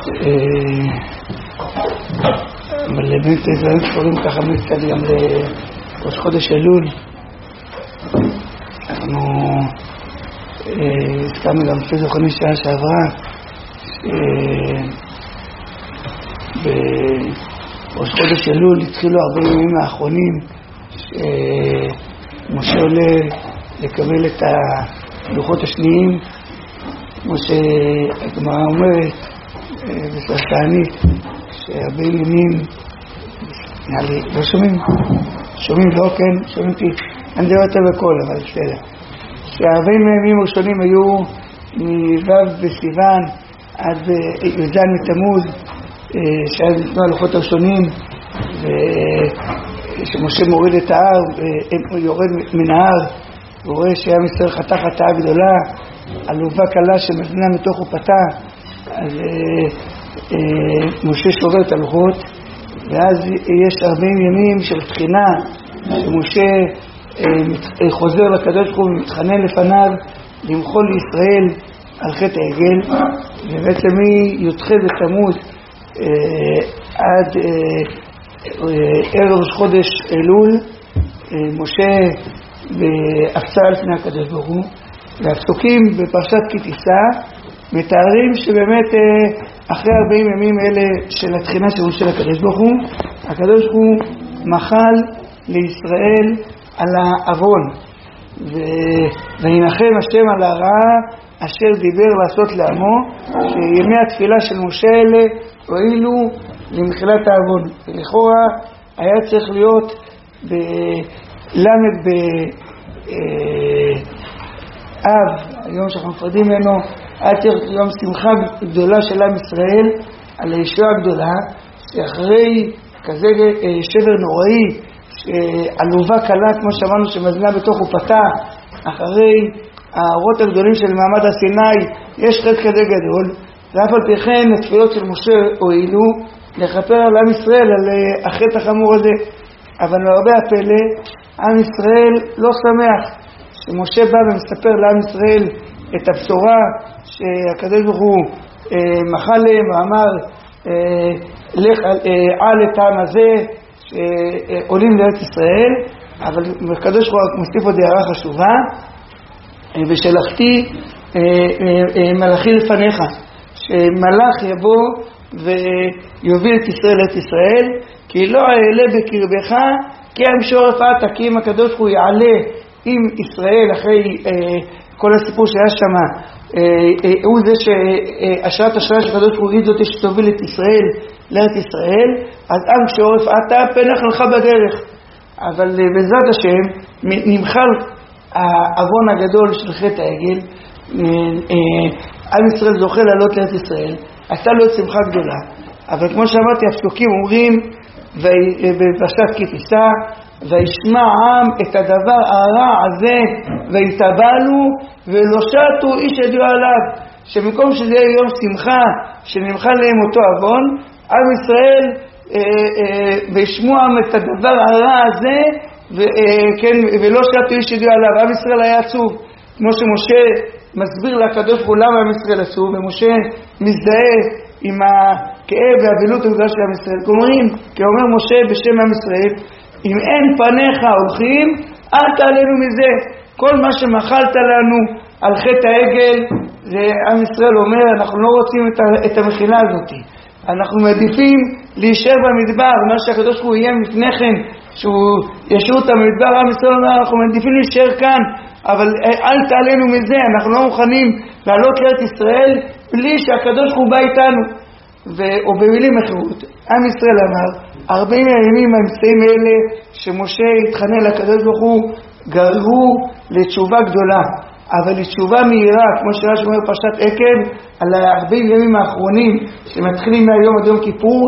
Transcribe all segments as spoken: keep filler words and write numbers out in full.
אבל באמת דברים קשורים ככה קצת גם לראש חודש אלול. אנחנו הזכרנו גם לפי זוכרני שעה שעברה בראש חודש אלול התחילו הרבה ימים האחרונים שמשה עולה לקבל את הלוחות השניים, כמו שהגמרא אומרת בסוף תענית שהרבה ימים, לא שומעים? שומעים לא, כן? שומעים כי אני מדבר יותר בקול, אבל בסדר. שהרבה ימים ראשונים היו מו' בסיוון עד י"ז בתמוז, שאז ניתנו הלוחות הראשונים, ושמשה מוריד את ההר, הוא יורד מן ההר, הוא רואה שעם ישראל חתך חטאה גדולה, עלובה קלה שמזנה מתוך חופתה, אז משה שובר את הלוחות, ואז יש ארבעים ימים של תחינה, שמשה חוזר לקדוש ברוך הוא ומתחנן לפניו למחול לישראל על חטא העגל, ובעצם מי"ח בתמוז עד ערב ראש חודש אלול משה בהפצה על פני הקדוש ברוך הוא, והפסוקים בפרשת כי תישא מתארים שבאמת אחרי ארבעים ימים אלה של התחינה של משה לקדוש ברוך הוא, הקדוש ברוך הוא מחל לישראל על העוון, וינחם השם על הרעה אשר דיבר לעשות לעמו, שימי התפילה של משה אלה הועילו למחילת העוון. ולכאורה היה צריך להיות בלמד באב, היום שאנחנו מפרדים ממנו, היה צריך יום שמחה גדולה של עם ישראל על הישועה הגדולה, שאחרי כזה שבר נוראי, שעלובה קלה כמו שאמרנו שמזנה בתוך חופתה, אחרי האורות הגדולים של מעמד הסיני, יש חטא כזה גדול, ואף על פי כן התפילות של משה הועילו לכפר על עם ישראל על החטא החמור הזה. אבל להרבה הפלא, עם ישראל לא שמח שמשה בא ומספר לעם ישראל את הבשורה שהקדוש ברוך הוא מחל להם ואמר לך על את העם הזה שעולים לארץ ישראל, אבל הקדוש ברוך הוא מוסיף עוד הערה חשובה, ושלחתי מלאכי לפניך, שמלאך יבוא ויוביל את ישראל לארץ ישראל, כי לא אעלה בקרבך כי המשור רפאת, כי אם הקדוש ברוך הוא יעלה עם ישראל אחרי כל הסיפור שהיה שם, הוא זה שהשראת השראה של הקדוש ברוך הוא היא זאת שתוביל את ישראל לארץ ישראל, אז עם שעורף אתה פנח לך בדרך. אבל בעזרת השם נמחל העוון הגדול של חטא העגל, עם ישראל זוכה לעלות לארץ ישראל, עשה לו את שמחה גדולה. אבל כמו שאמרתי, הפסוקים אומרים בפרשת כי תישא, וישמע העם את הדבר הרע הזה ויתבלו ולא שטו איש ידוע עליו, שמקום שזה יהיה יום שמחה שנמחל להם אותו עוון, עם ישראל וישמעו את הדבר הרע הזה וכן, ולא שטו איש ידוע עליו. עם ישראל היה עצוב, כמו שמשה מסביר לקדוש ברוך הוא למה עם ישראל עצוב, ומשה מזדהה עם הכאב והאבלות הגדולה של עם ישראל. כלומרים, כי אומר משה בשם עם ישראל, אם אין פניך הולכים, אל תעלינו מזה. כל מה שמחלת לנו על חטא העגל, זה עם ישראל אומר, אנחנו לא רוצים את המחילה הזאת. אנחנו מעדיפים להישאר במדבר, מה שהקדוש ברוך הוא יהיה לפני כן, שהוא ישאיר אותם במדבר. עם ישראל אומר, אנחנו מעדיפים להישאר כאן, אבל אל תעלינו מזה, אנחנו לא מוכנים לעלות לארץ ישראל בלי שהקדוש ברוך הוא בא איתנו. או במילים אחרות, עם ישראל אמר, ארבעים הימים האמצעים האלה שמשה התחנן לקדוש ברוך הוא גררו לתשובה גדולה, אבל לתשובה מהירה, כמו שרש"י אומר פרשת עקב, על הארבעים ימים האחרונים שמתחילים מהיום עד יום כיפור,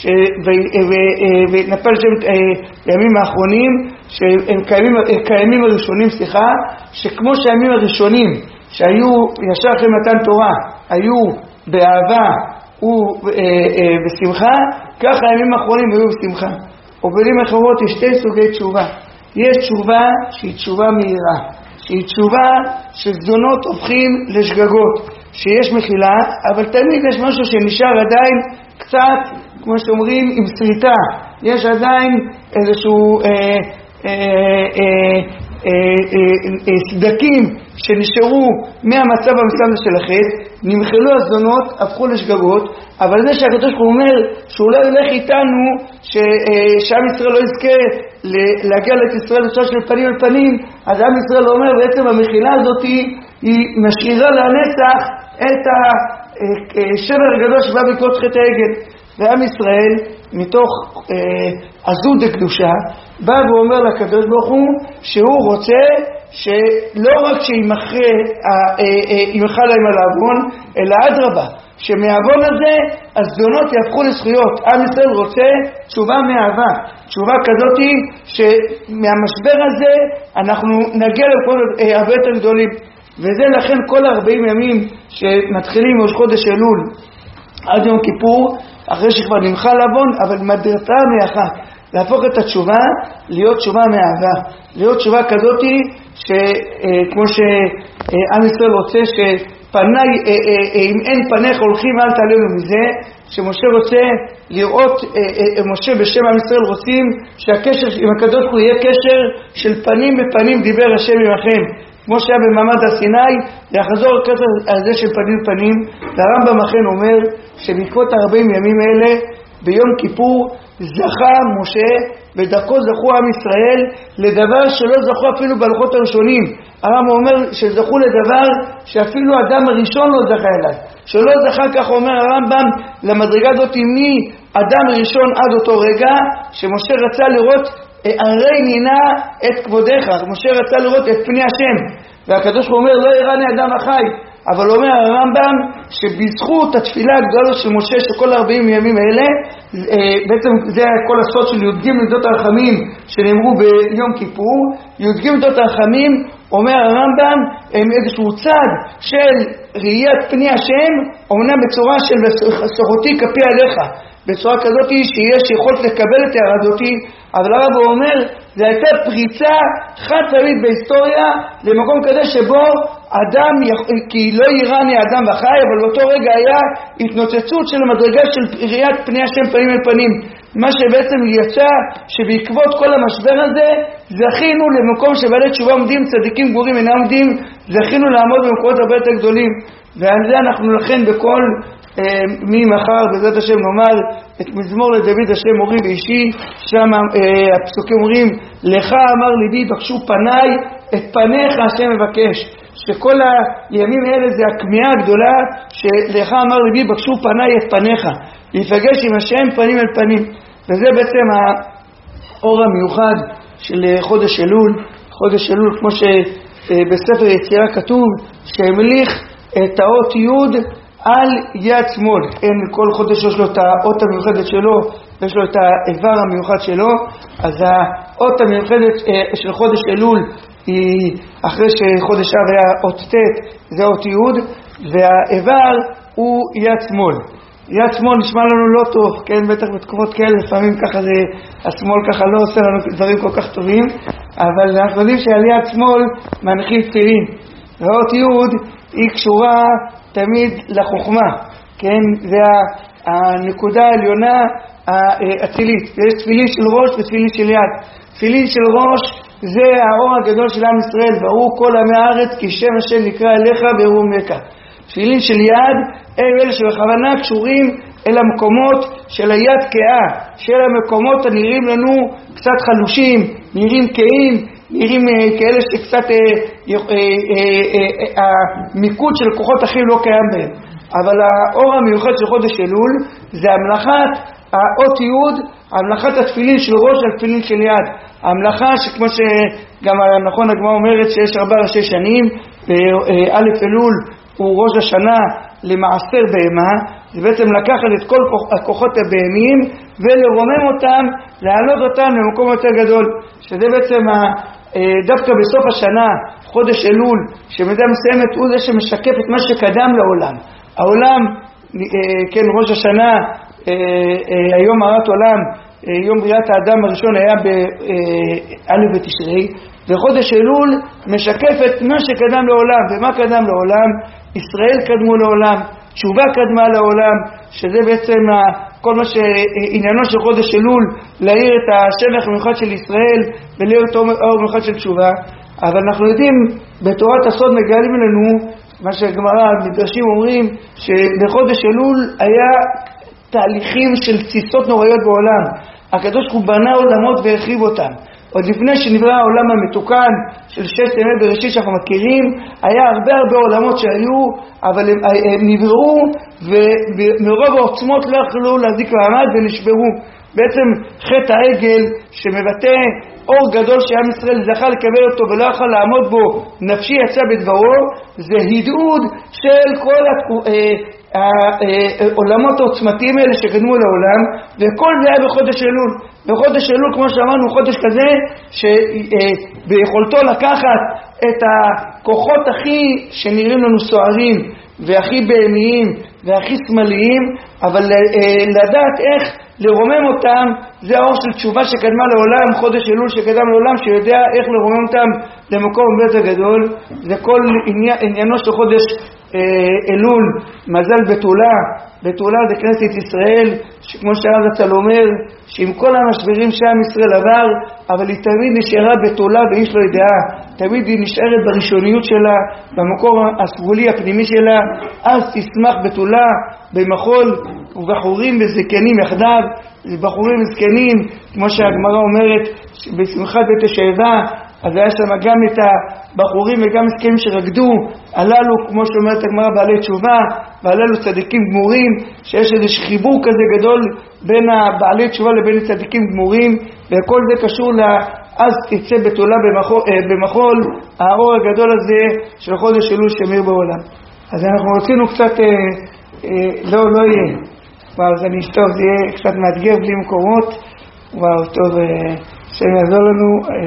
ונפל שם הימים האחרונים שהם קיימים, קיימים הראשונים, סליחה, שכמו שהימים הראשונים שהיו ישר אחרי מתן תורה היו באהבה ובשמחה, ככה הימים האחרונים היו בשמחה. או במילים אחרות יש שתי סוגי תשובה. יש תשובה שהיא תשובה מהירה, שהיא תשובה שזדונות הופכים לשגגות. שיש מחילה, אבל תמיד יש משהו שנשאר עדיין קצת, כמו שאומרים, עם שריטה. יש עדיין איזשהו אה, אה, אה, אה, סדקים שנשארו מהמצב המסוים של החטא, נמחלו הזדונות, הפכו לשגגות, אבל זה שהקדוש ברוך הוא אומר שהוא לא ילך איתנו, שעם ישראל לא יזכה להגיע לארץ ישראל בצורה של פנים אל פנים, אז עם ישראל אומר בעצם המחילה הזאת היא משאירה לנצח את השבר הגדול שבא בעקבות חטא העגל. ועם ישראל מתוך עזות דקדושה בא ואומר לקדוש ברוך הוא שהוא רוצה שלא רק שימחה להם על העוון, אלא אדרבה, שמהעוון הזה הזדונות יהפכו לזכויות. עם ישראל רוצה תשובה מאהבה, תשובה כזאת שמהמשבר הזה אנחנו נגיע לכל הרבה יותר גדולים. וזה לכן כל ארבעים ימים שמתחילים מראש חודש אלול עד יום כיפור, אחרי שכבר נמחה לעוון, אבל מדרתה מאחת, להפוך את התשובה להיות תשובה מאהבה, להיות תשובה כזאת שכמו שעם ישראל רוצה שפני, אם אין פניך הולכים אל תעלינו מזה, שמשה רוצה לראות, משה בשם עם ישראל רוצים שהקשר עם הקדוש ברוך הוא יהיה קשר של פנים בפנים דיבר השם עמכם, כמו שהיה במעמד הסיני, יחזור קשר על זה של פנים בפנים. והרמב"ם אכן אומר שבעקבות ארבעים ימים אלה ביום כיפור זכה משה ודרכו זכו עם ישראל לדבר שלא זכו אפילו בלוחות הראשונים. הרמב"ם אומר שזכו לדבר שאפילו האדם הראשון לא זכה אליו, שלא זכה, כך אומר הרמב"ם, למדרגה הזאת מאדם ראשון עד אותו רגע שמשה רצה לראות הרי נינה את כבודך, משה רצה לראות את פני השם, והקדוש הוא אומר לא יראני אדם החי. אבל אומר הרמב"ם שבזכות התפילה הגדולה של משה שכל ארבעים ימים האלה, בעצם זה כל הסוד של י"ג מידות הרחמים שנאמרו ביום כיפור. י"ג מידות הרחמים, אומר הרמב"ם, הם איזשהו צד של ראיית פני השם, אומנם בצורה של שרותי כפי עליך, בצורה כזאת שיש יכולת לקבל את הערה הזאת, אבל הרב אומר זה הייתה פריצה חד פעמית בהיסטוריה למקום כזה שבו אדם, כי לא יראני אדם וחי, אבל באותו רגע היה התנוצצות של המדרגה של ראיית פני השם פנים אל פנים, מה שבעצם יצא שבעקבות כל המשבר הזה זכינו למקום שבעלי תשובה עומדים, צדיקים גמורים אינם עומדים, זכינו לעמוד במקומות הרבה יותר גדולים. ועל זה אנחנו לכן בכל ממחר בעזרת השם נאמר את מזמור לדוד השם מורי ואישי, שם הפסוקים אומרים לך אמר ליבי בקשו פניי, את פניך השם מבקש, שכל הימים האלה זה הכמיהה הגדולה שלך אמר ליבי בקשו פניי את פניך, להיפגש עם השם פנים אל פנים. וזה בעצם האור המיוחד של חודש אלול. חודש אלול כמו שבספר יצירה כתוב שהמליך את האות י' על יד שמאל, אין כל חודש יש לו את האות המיוחדת שלו, יש לו את האיבר המיוחד שלו. אז האות המיוחדת של חודש אלול היא אחרי שחודש אב היה אות ט', זה אות י', והאיבר הוא יד שמאל. יד שמאל נשמע לנו לא טוב, כן, בטח בתקופות כאלה לפעמים ככה זה, השמאל ככה לא עושה לנו דברים כל כך טובים, אבל אנחנו יודעים שעל יד שמאל מנחים תפילין, והאות י' היא קשורה תמיד לחוכמה, כן, זה הנקודה העליונה האצילית. יש תפילין של ראש ותפילין של יד. תפילין של ראש זה האור הגדול של עם ישראל, ברור כל עמי הארץ כי שם השם נקרא אליך ברור מכה. תפילין של יד אלו אלה שבכוונה קשורים אל המקומות של היד כאה, של המקומות הנראים לנו קצת חלושים, נראים כאים, נראים כאלה שקצת המיקוד של כוחות אחים לא קיים בהם. אבל האור המיוחד של חודש אלול זה המלאכת האות י', המלאכת התפילין של ראש על תפילין של יד. המלאכה שכמו שגם נכון הגמרא אומרת שיש ארבע ראשי שנים, א' אלול הוא ראש השנה למעשר בהמה, זה בעצם לקחת את כל הכוחות הבהמיים ולרומם אותם, להעלות אותם למקום יותר גדול, שזה בעצם דווקא בסוף השנה, חודש אלול, שמדי מסיימת הוא זה שמשקף את מה שקדם לעולם. העולם, כן, ראש השנה, היום הרת עולם, יום בריאת האדם הראשון היה בא' בתשרי, וחודש אלול משקף את מה שקדם לעולם. ומה קדם לעולם? ישראל קדמו לעולם, תשובה קדמה לעולם, שזה בעצם כל מה שעניינו של חודש אלול, להאיר את השבח המיוחד של ישראל ולהאיר את האור המיוחד של תשובה. אבל אנחנו יודעים, בתורת הסוד מגלים לנו מה שהגמרא, המדרשים אומרים, שבחודש אלול היה תהליכים של תסיסות נוראיות בעולם. הקדוש הוא בנה עולמות והרחיב אותם. עוד לפני שנברא העולם המתוקן של ששת ימי בראשית שאנחנו מכירים, היה הרבה הרבה עולמות שהיו, אבל הם, הם נבראו ומרוב העוצמות לא יכלו להחזיק מעמד ונשברו. בעצם חטא העגל שמבטא אור גדול שעם ישראל זכה לקבל אותו ולא יכול לעמוד בו, נפשי יצא בדברו, זה הדהוד של כל העולמות העוצמתיים האלה שקדמו לעולם, וכל זה היה בחודש אלול. בחודש אלול, כמו שאמרנו, חודש כזה שביכולתו לקחת את הכוחות הכי שנראים לנו סוערים והכי בהמיים והכי שמאליים, אבל לדעת איך לרומם אותם, זה האור של תשובה שקדמה לעולם, חודש אלול שקדם לעולם, שיודע איך לרומם אותם למקום הרבה יותר גדול. זה כל עניין, עניינו של חודש אה, אלול, מזל בתולה. בתולה זה כנסת ישראל, שכמו שהרב זצ"ל אומר, שעם כל המשברים שעם ישראל עבר, אבל היא תמיד נשארה בתולה ואיש לא ידעה. תמיד היא נשארת בראשוניות שלה, במקור הסגולי הפנימי שלה. אז תשמח בתולה, במחול ובחורים וזקנים יחדיו. בחורים וזקנים, כמו שהגמרא אומרת, בשמחת בית השואבה, אז היה שם גם את הבחורים וגם זקנים שרקדו, הללו, כמו שאומרת הגמרא, בעלי תשובה, והללו צדיקים גמורים, שיש איזה חיבור כזה גדול בין בעלי תשובה לבין צדיקים גמורים, וכל זה קשור לאז תצא בתולה במחול, במחול האור הגדול הזה של חודש אלול שמאיר בעולם. אז אנחנו רצינו קצת, אה, אה, לא, לא יהיה, וואו, זה נשטוב, זה יהיה קצת מאתגר בלי מקומות. וואו, טוב, שם יעזור לנו.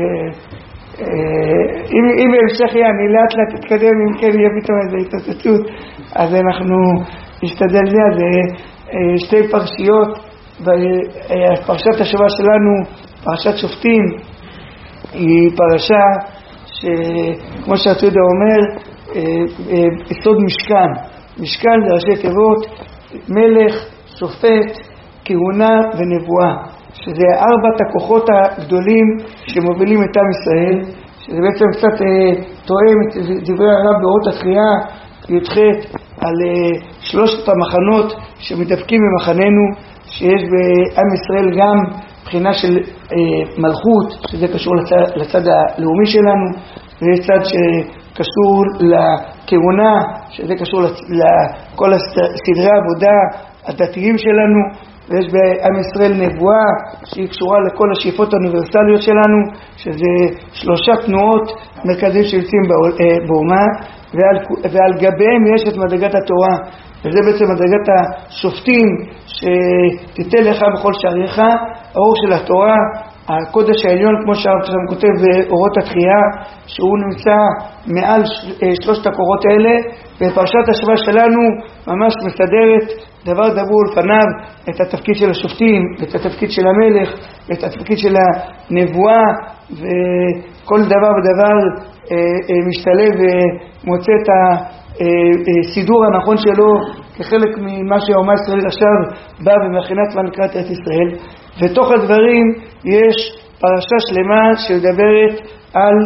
אם בהמשך יהיה, אני לאט לאט תתקדם, אם כן יהיה פתאום איזו התעצצות, אז אנחנו נשתדל זה. אז שתי פרשיות, פרשת השבוע שלנו, פרשת שופטים, היא פרשה שכמו שהצודה אומר, יסוד משכן. משכן זה ראשי תיבות, מלך, שופט, כהונה ונבואה, שזה ארבעת הכוחות הגדולים שמובילים את עם ישראל, שזה בעצם קצת אה, תואם את דברי הרב באורות התחייה י"ח על אה, שלושת המחנות שמתדפקים במחננו, שיש בעם ישראל גם בחינה של אה, מלכות, שזה קשור לצד, לצד הלאומי שלנו, ויש צד שקשור לכהונה, שזה קשור לכל סדרי העבודה הדתיים שלנו, ויש בעם ישראל נבואה שהיא קשורה לכל השאיפות האוניברסליות שלנו, שזה שלושה תנועות מרכזיים שיוצאים באומה, ועל, ועל גביהם יש את מדרגת התורה, וזה בעצם מדרגת השופטים, שתיתן לך בכל שעריך, האור של התורה, הקודש העליון, כמו שהרב שם כותב באורות התחייה, שהוא נמצא מעל שלושת הקורות האלה, ופרשת השבוע שלנו ממש מסדרת דבר דבור לפניו את התפקיד של השופטים, את התפקיד של המלך, את התפקיד של הנבואה, וכל דבר ודבר אה, אה, משתלב ומוצא את הסידור הנכון שלו כחלק ממה שהאומה ישראל עכשיו בא ומכינת לקראת ארץ ישראל. ותוך הדברים יש פרשה שלמה שמדברת על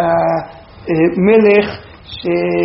המלך, ש...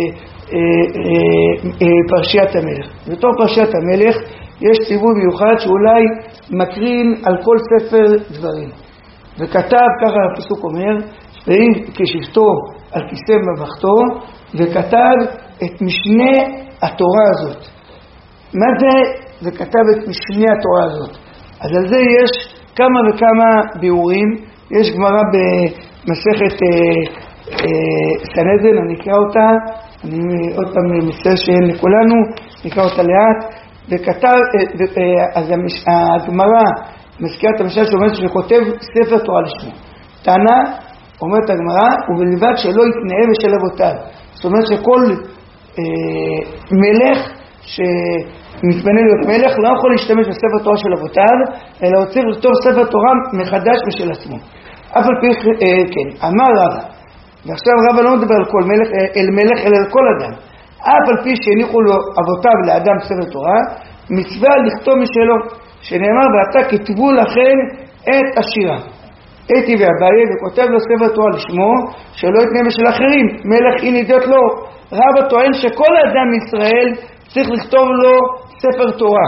פרשיית המלך. בתוך פרשיית המלך יש ציווי מיוחד שאולי מקרין על כל ספר דברים, וכתב, ככה הפסוק אומר, ואם כשבתו על כיסא ממלכתו, וכתב את משנה התורה הזאת. מה זה? וכתב את משנה התורה הזאת. אז על זה יש כמה וכמה ביאורים. יש גמרא במסכת אה, אה, סנהדרין, אני אקרא אותה, אני עוד פעם מצטער שאין לכולנו, נקרא אותה לאט. וכתב, אז הגמרא מזכירת המשל שאומרת שכותב ספר תורה לשמו. טענה, אומרת הגמרא, ובלבד שלא יתנאה בשל אבותיו. זאת אומרת שכל אה, מלך שמתמנה להיות מלך לא יכול להשתמש בספר תורה של אבותיו, אלא הוא צריך לכתוב ספר תורה מחדש ושל עצמו. אף על פי כן, אמר רבא, ועכשיו רבא לא מדבר על כל מלך, אל מלך אלא על כל אדם, אף על פי שהניחו לו אבותיו לאדם ספר תורה, מצווה לכתוב משלו, שנאמר ועתה כתבו לכם את השירה. הייתי ואביי וכותב לו ספר תורה לשמו, שלא יתנה בשל אחרים, מלך אין ידיעות לו. רבא טוען שכל אדם מישראל צריך לכתוב לו ספר תורה,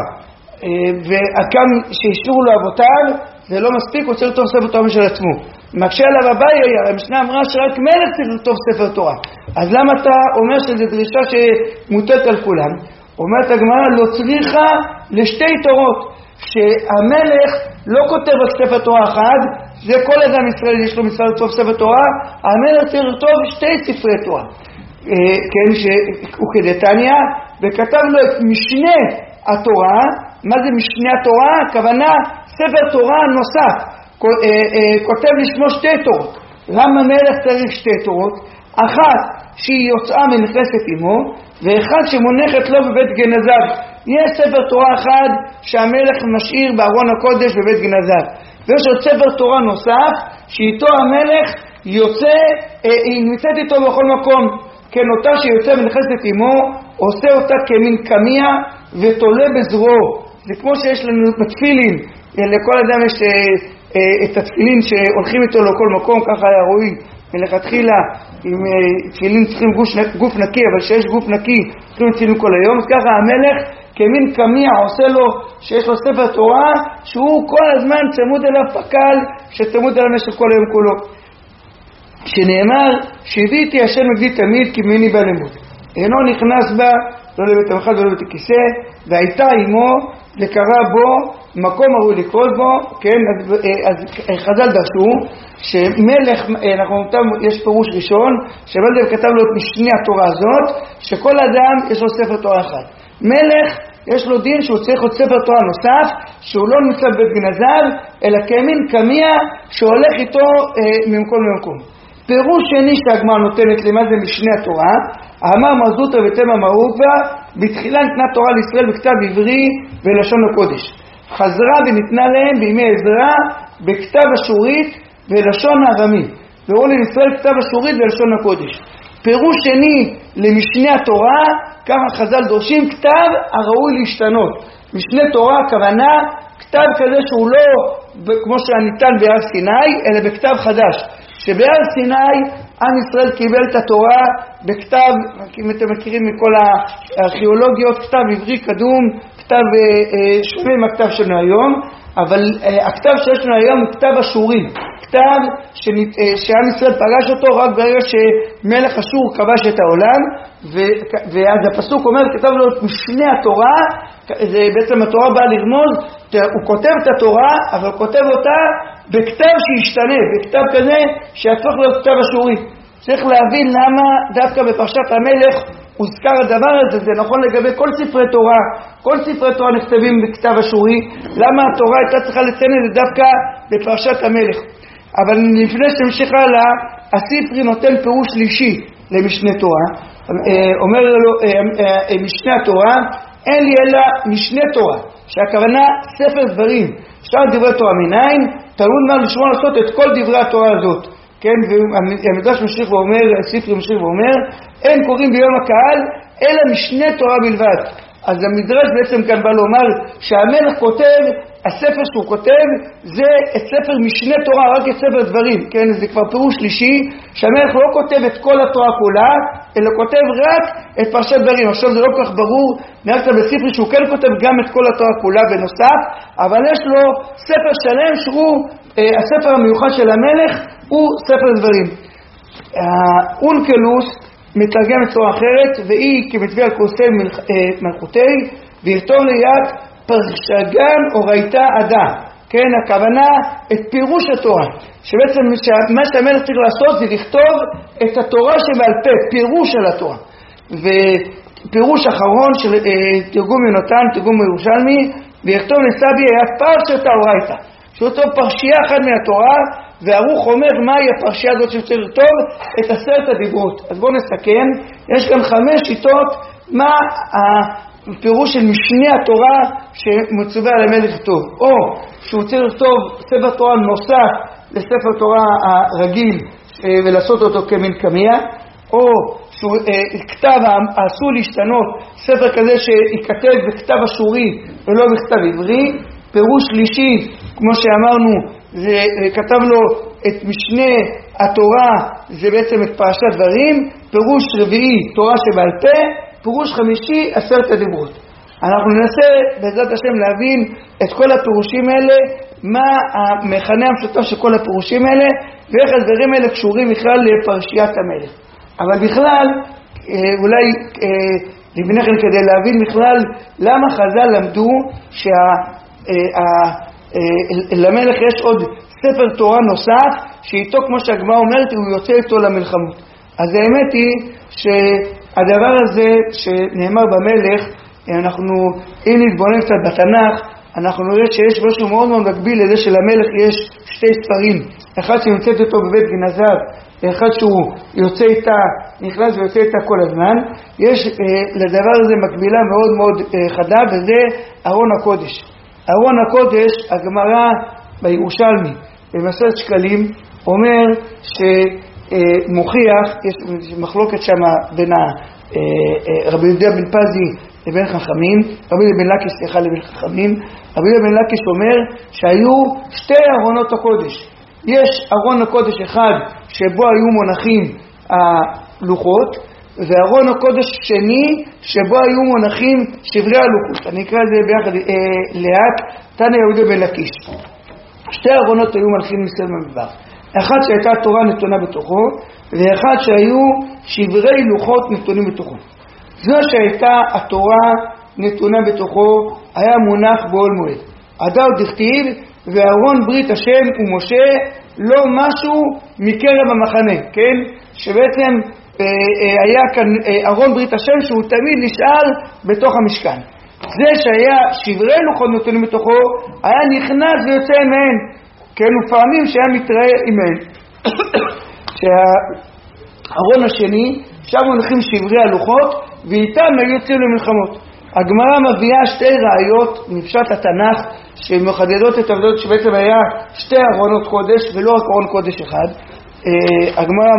וכאן שהשאירו לו אבותיו זה לא מספיק, הוא צריך לכתוב ספר תורה משל עצמו. מקשה עליו אביי, המשנה אמרה שרק מלך צריך לכתוב ספר תורה, אז למה אתה אומר שזו דרישה שמוטלת על כולם? אומרת הגמרא, לא צריכה לשתי תורות, שהמלך לא כותב רק ספר תורה אחד, זה כל אדם ישראל יש לו מצווה לכתוב ספר תורה, המלך צריך לכתוב שתי ספרי תורה, כן, שהוא כדתניא, וכתב לו את משנה התורה. מה זה משנה התורה? הכוונה ספר תורה נוסף, כותב לשמו שתי תורות. למה מלך צריך שתי תורות? אחת שהיא יוצאה מנכנסת עמו, ואחד שמונחת לו בבית גנזיו. יש ספר תורה אחד שהמלך משאיר בארון הקודש בבית גנזיו, ויש עוד ספר תורה נוסף שאיתו המלך יוצא, היא נמצאת איתו בכל מקום, כן, אותה שיוצא מנכנסת עמו, עושה אותה כמין קמיע ותולה בזרועו. זה כמו שיש לנו בתפילין, לכל אדם יש אה, אה, את התפילין שהולכים איתו לכל מקום, ככה היה רואי מלכתחילה, עם אה, תפילין צריכים גוף, גוף נקי, אבל שיש גוף נקי צריכים תפילין כל היום. אז ככה המלך כמין קמיע עושה לו, שיש לו ספר תורה שהוא כל הזמן צמוד אליו פקל, שצמוד אליו משך כל היום כולו, שנאמר שהביאתי השם מגדי תמיד כי ממני בא למות, אינו נכנס בה לא לבית המחד ולא לבית הכיסא, והייתה עמו וקרא בו מקום הראוי לקרוא בו. כן, אז, אז חז"ל דרשו שמלך, אנחנו אומרים, יש פירוש ראשון שבלדב כתב לו את משנה התורה הזאת, שכל אדם יש לו ספר תורה אחד. מלך יש לו דין שהוא צריך עוד ספר תורה נוסף, שהוא לא נמצא בבית גנזיו אלא כמין קמיע שהולך איתו אה, ממקום למקום. פירוש שני שהגמרא נותנת למה זה משנה התורה, אמר מר זוטרא ותמא מר עוקבא, בתחילה ניתנה תורה לישראל בכתב עברי ולשון הקודש, חזרה וניתנה להם בימי עזרא בכתב אשורית ולשון ארמי, והראו לישראל כתב אשורית ולשון הקודש. פירוש שני למשנה התורה, ככה חז"ל דורשים, כתב הראוי להשתנות. משנה תורה הכוונה כתב כזה שהוא לא כמו שהניתן בהר סיני, אלא בכתב חדש, שבהר סיני עם ישראל קיבל את התורה בכתב, אם אתם מכירים מכל הארכיאולוגיות, כתב עברי קדום, כתב שונה מהכתב שלנו היום, אבל הכתב שיש לנו היום הוא כתב אשורי, כתב שעם ישראל פגש אותו רק ברגע שמלך אשור כבש את העולם, ואז הפסוק אומר, כתב לו את משנה התורה, זה בעצם התורה באה לרמוז, הוא כותב את התורה, אבל הוא כותב אותה בכתב שישתנה, בכתב כזה שיהפוך להיות כתב אשורי. צריך להבין למה דווקא בפרשת המלך הוזכר הדבר הזה. זה נכון לגבי כל ספרי תורה, כל ספרי תורה נכתבים בכתב אשורי, למה התורה הייתה צריכה לציין את זה דווקא בפרשת המלך. אבל לפני שנמשיך הלאה, הספרי נותן פירוש שלישי למשנה תורה, אומר לו משנה התורה, אין לי אלא משנה תורה, שהכוונה ספר דברים, שאר דברי תורה מניין, תלמוד מה לשמוע לעשות את כל דברי התורה הזאת. כן, והמדרש ממשיך ואומר, הספרי ממשיך ואומר, אין קוראים ביום הקהל אלא משנה תורה בלבד. אז המדרש בעצם כאן בא לומר שהמלך כותב, הספר שהוא כותב זה את ספר משנה תורה, רק את ספר דברים. כן, זה כבר פירוש שלישי, שהמלך לא כותב את כל התורה כולה, אלא כותב רק את פרשת דברים. עכשיו זה לא כל כך ברור, נראה בספרי שהוא כן כותב גם את כל התורה כולה בנוסף, אבל יש לו ספר שלם שהוא, אה, הספר המיוחד של המלך הוא ספר דברים. האונקלוס מתרגם בצורה אחרת, והיא כמצביע על קורסי מלכותי, ויכתוב ליד פרשגן אורייתא עדה. כן, הכוונה את פירוש התורה, שבעצם מה שהמלך צריך לעשות זה לכתוב את התורה שבעל פה, פירוש על התורה. ופירוש אחרון של תרגום יונתן, תרגום ירושלמי, ויכתוב לסבי היה פרשתא אורייתא, שהוא טוב פרשייה אחת מן התורה, וערוך אומר מהי הפרשייה הזאת שצריך לכתוב, את עשרת הדיברות. אז בואו נסכם, יש כאן חמש שיטות מה פירוש של משנה התורה שמצווה על המלך לכתוב, או שהוא צריך לכתוב ספר תורה נוסף לספר תורה הרגיל ולעשות אותו כמין קמיע, או שהוא כתב אסור להשתנות, ספר כזה שייכתב בכתב אשורי ולא בכתב עברי. פירוש שלישי, כמו שאמרנו, זה כתב לו את משנה התורה, זה בעצם את פרשת דברים. פירוש רביעי, תורה שבעל פה. פירוש חמישי, עשרת הדיברות. אנחנו ננסה בעזרת השם להבין את כל הפירושים האלה, מה המכנה המשותף של כל הפירושים האלה, ואיך הדברים האלה קשורים בכלל לפרשיית המלך. אבל בכלל, אולי לפני כן כדי להבין בכלל למה חז"ל למדו שלמלך יש עוד ספר תורה נוסף, שאיתו כמו שהגמרא אומרת הוא יוצא איתו למלחמות. אז האמת היא שהדבר הזה שנאמר במלך, אנחנו אם נתבונן קצת בתנ"ך, אנחנו נראה שיש משהו מאוד מאוד מקביל לזה שלמלך יש שתי ספרים, אחד שנמצאת אותו בבית גנזר, אחד שהוא יוצא איתה, נכנס ויוצא איתה כל הזמן. יש אה, לדבר הזה מקבילה מאוד מאוד אה, חדה, וזה ארון הקודש. ארון הקודש, הגמרא בירושלמי במסכת שקלים אומר שמוכיח, יש מחלוקת שם בין ה, אה, אה, רבי יהודה בן פזי לבין חכמים, רבי יהודה בן לקיש סליחה לבין חכמים. רבי יהודה בן לקיש אומר שהיו שתי ארונות הקודש. יש ארון הקודש אחד שבו היו מונחים הלוחות, וארון הקודש שני שבו היו מונחים שברי הלוחות. אני אקרא את זה ביחד אה, לאט. תנא יהודה בן לקיש, שתי ארונות היו מונחים מסביב במדבר, אחד שהייתה תורה נתונה בתוכו, ואחד שהיו שברי לוחות נתונים בתוכו. זו שהייתה התורה נתונה בתוכו היה מונח באוהל מועד. עדה דכתיב וארון ברית השם ומשה לא משהו מקרב המחנה, כן? שבעצם אה, אה, היה כאן אה, ארון ברית השם שהוא תמיד נשאר בתוך המשכן. זה שהיה שברי לוחות נתונים בתוכו היה נכנס ויוצא מהן, כן? ופעמים שהיה מתראה עימן. שהארון השני שם מונחים שברי הלוחות ואיתם היו יוצאים למלחמות. הגמרא מביאה שתי ראיות מפשט התנ"ך שמחדדות את העובדות שבעצם היה שתי ארונות קודש ולא רק ארון קודש אחד. הגמרא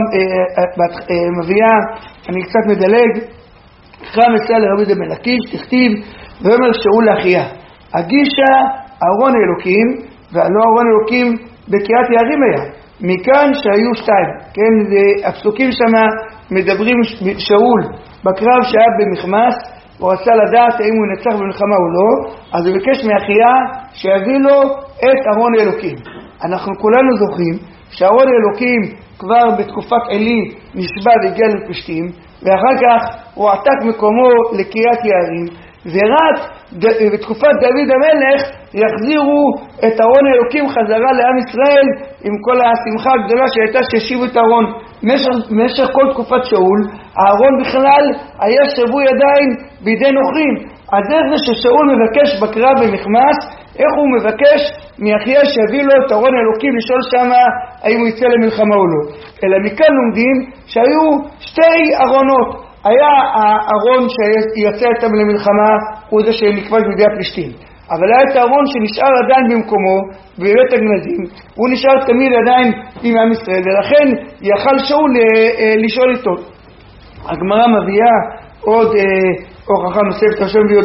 מביאה, אני קצת מדלג, קרא מסע לרבי יהודה בן לקיש, תכתיב ואומר שאול לאחיה הגישה ארון אלוקים, והלא ארון אלוקים בקריית יערים היה, מכאן שהיו שתיים, כן? הפסוקים שם מדברים שאול בקרב שהיה במחמס, הוא רצה לדעת האם הוא נצח במלחמה או לא, אז הוא ביקש מאחיה שיביא לו את ארון אלוקים. אנחנו כולנו זוכרים שארון אלוקים כבר בתקופת עלי נשבע והגיע לפשטים, ואחר כך הוא עתק מקומו לקריית יערים, ורק בתקופת דוד המלך יחזירו את ארון אלוקים חזרה לעם ישראל עם כל השמחה הגדולה שהייתה שהשיבו את ארון. במשך כל תקופת שאול הארון בכלל היה שבוי ידיים בידי נוכרים. אז איך זה ששאול מבקש בקרב במחמס, איך הוא מבקש מאחיה שיביא לו את ארון אלוקים לשאול שמה האם הוא יצא למלחמה או לא? אלא מכאן לומדים שהיו שתי ארונות. היה הארון שיצא איתם למלחמה, הוא זה שנקבע בידי הפלישתים, אבל היה את הארון שנשאר עדיין במקומו בבית הגנזים, הוא נשאר תמיד עדיין עם עם ישראל, ולכן יכל שאול לשאול איתו. הגמרא מביאה עוד הוכחה נוספת, השם מביא עוד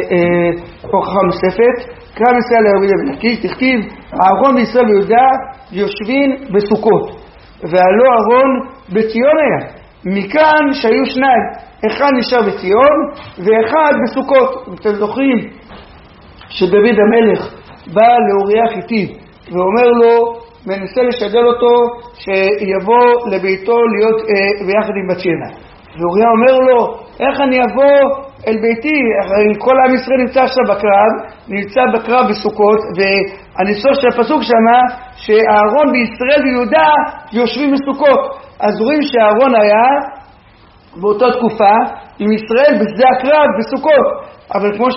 הוכחה נוספת. קרא מסע לרבי יהודה בן לקיש, תכתיב הארון בישראל ויהודה יושבים בסוכות, והלא ארון בציון היה, מכאן שהיו שניים, אחד נשאר בציון ואחד בסוכות. אתם זוכרים שדוד המלך בא לאוריה חיתי ואומר לו, מנסה לשדל אותו שיבוא לביתו להיות אה, ביחד עם בת שבע, ואוריה אומר לו, איך אני אבוא אל ביתי? כל עם ישראל נמצא עכשיו בקרב, נמצא בקרב בסוכות, והניסוח של הפסוק שמה שהארון בישראל ויהודה יושבים בסוכות. אז רואים שהארון היה באותה תקופה עם ישראל בשדה הקרב בסוכות, אבל כמו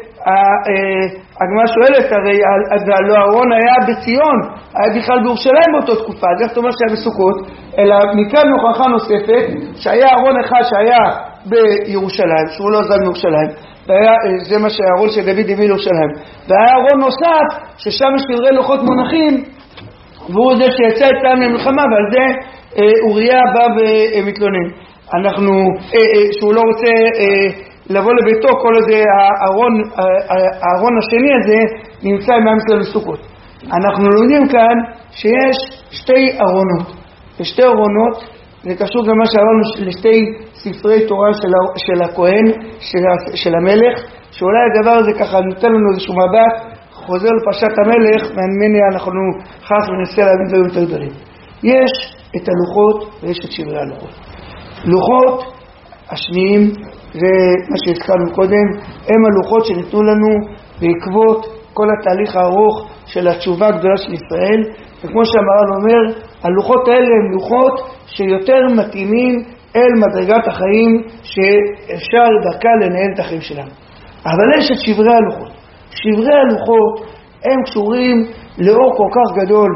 שהגמרא שואלת, הרי הלא הארון היה בציון, היה בכלל בירושלים באותה תקופה, אז איך אתה אומר שהיה בסוכות? אלא מכאן הוכחה נוספת שהיה ארון אחד שהיה בירושלים, שהוא לא עזב מירושלים, זה מה שהארון של דוד הביא לירושלים. והיה ארון נוסף ששם יש שברי לוחות מונחים, והוא זה שיצא את העם למלחמה, ועל זה אוריה בא ומתלונן. אנחנו, שהוא לא רוצה לבוא לביתו, כל הזה הארון, הארון השני הזה נמצא עם עם ישראל בסוכות. אנחנו לומדים כאן שיש שתי ארונות. שתי ארונות, זה קשור גם מה שאמרנו לשתי ספרי תורה של, של הכהן, של, של המלך, שאולי הדבר הזה ככה נותן לנו איזשהו מבט, חוזר לפרשת המלך, מהמני אנחנו חס וננסה להבין דברים יותר גדולים. יש את הלוחות ויש את שברי הלוחות. לוחות השניים, זה מה שהזכרנו קודם, הם הלוחות שניתנו לנו בעקבות כל התהליך הארוך של התשובה הגדולה של ישראל, וכמו שהמהר"ל אומר, הלוחות האלה הם לוחות שיותר מתאימים אל מדרגת החיים שאפשר דרכה לנהל את החיים שלנו. אבל יש את שברי הלוחות. שברי הלוחות הם קשורים לאור כל כך גדול,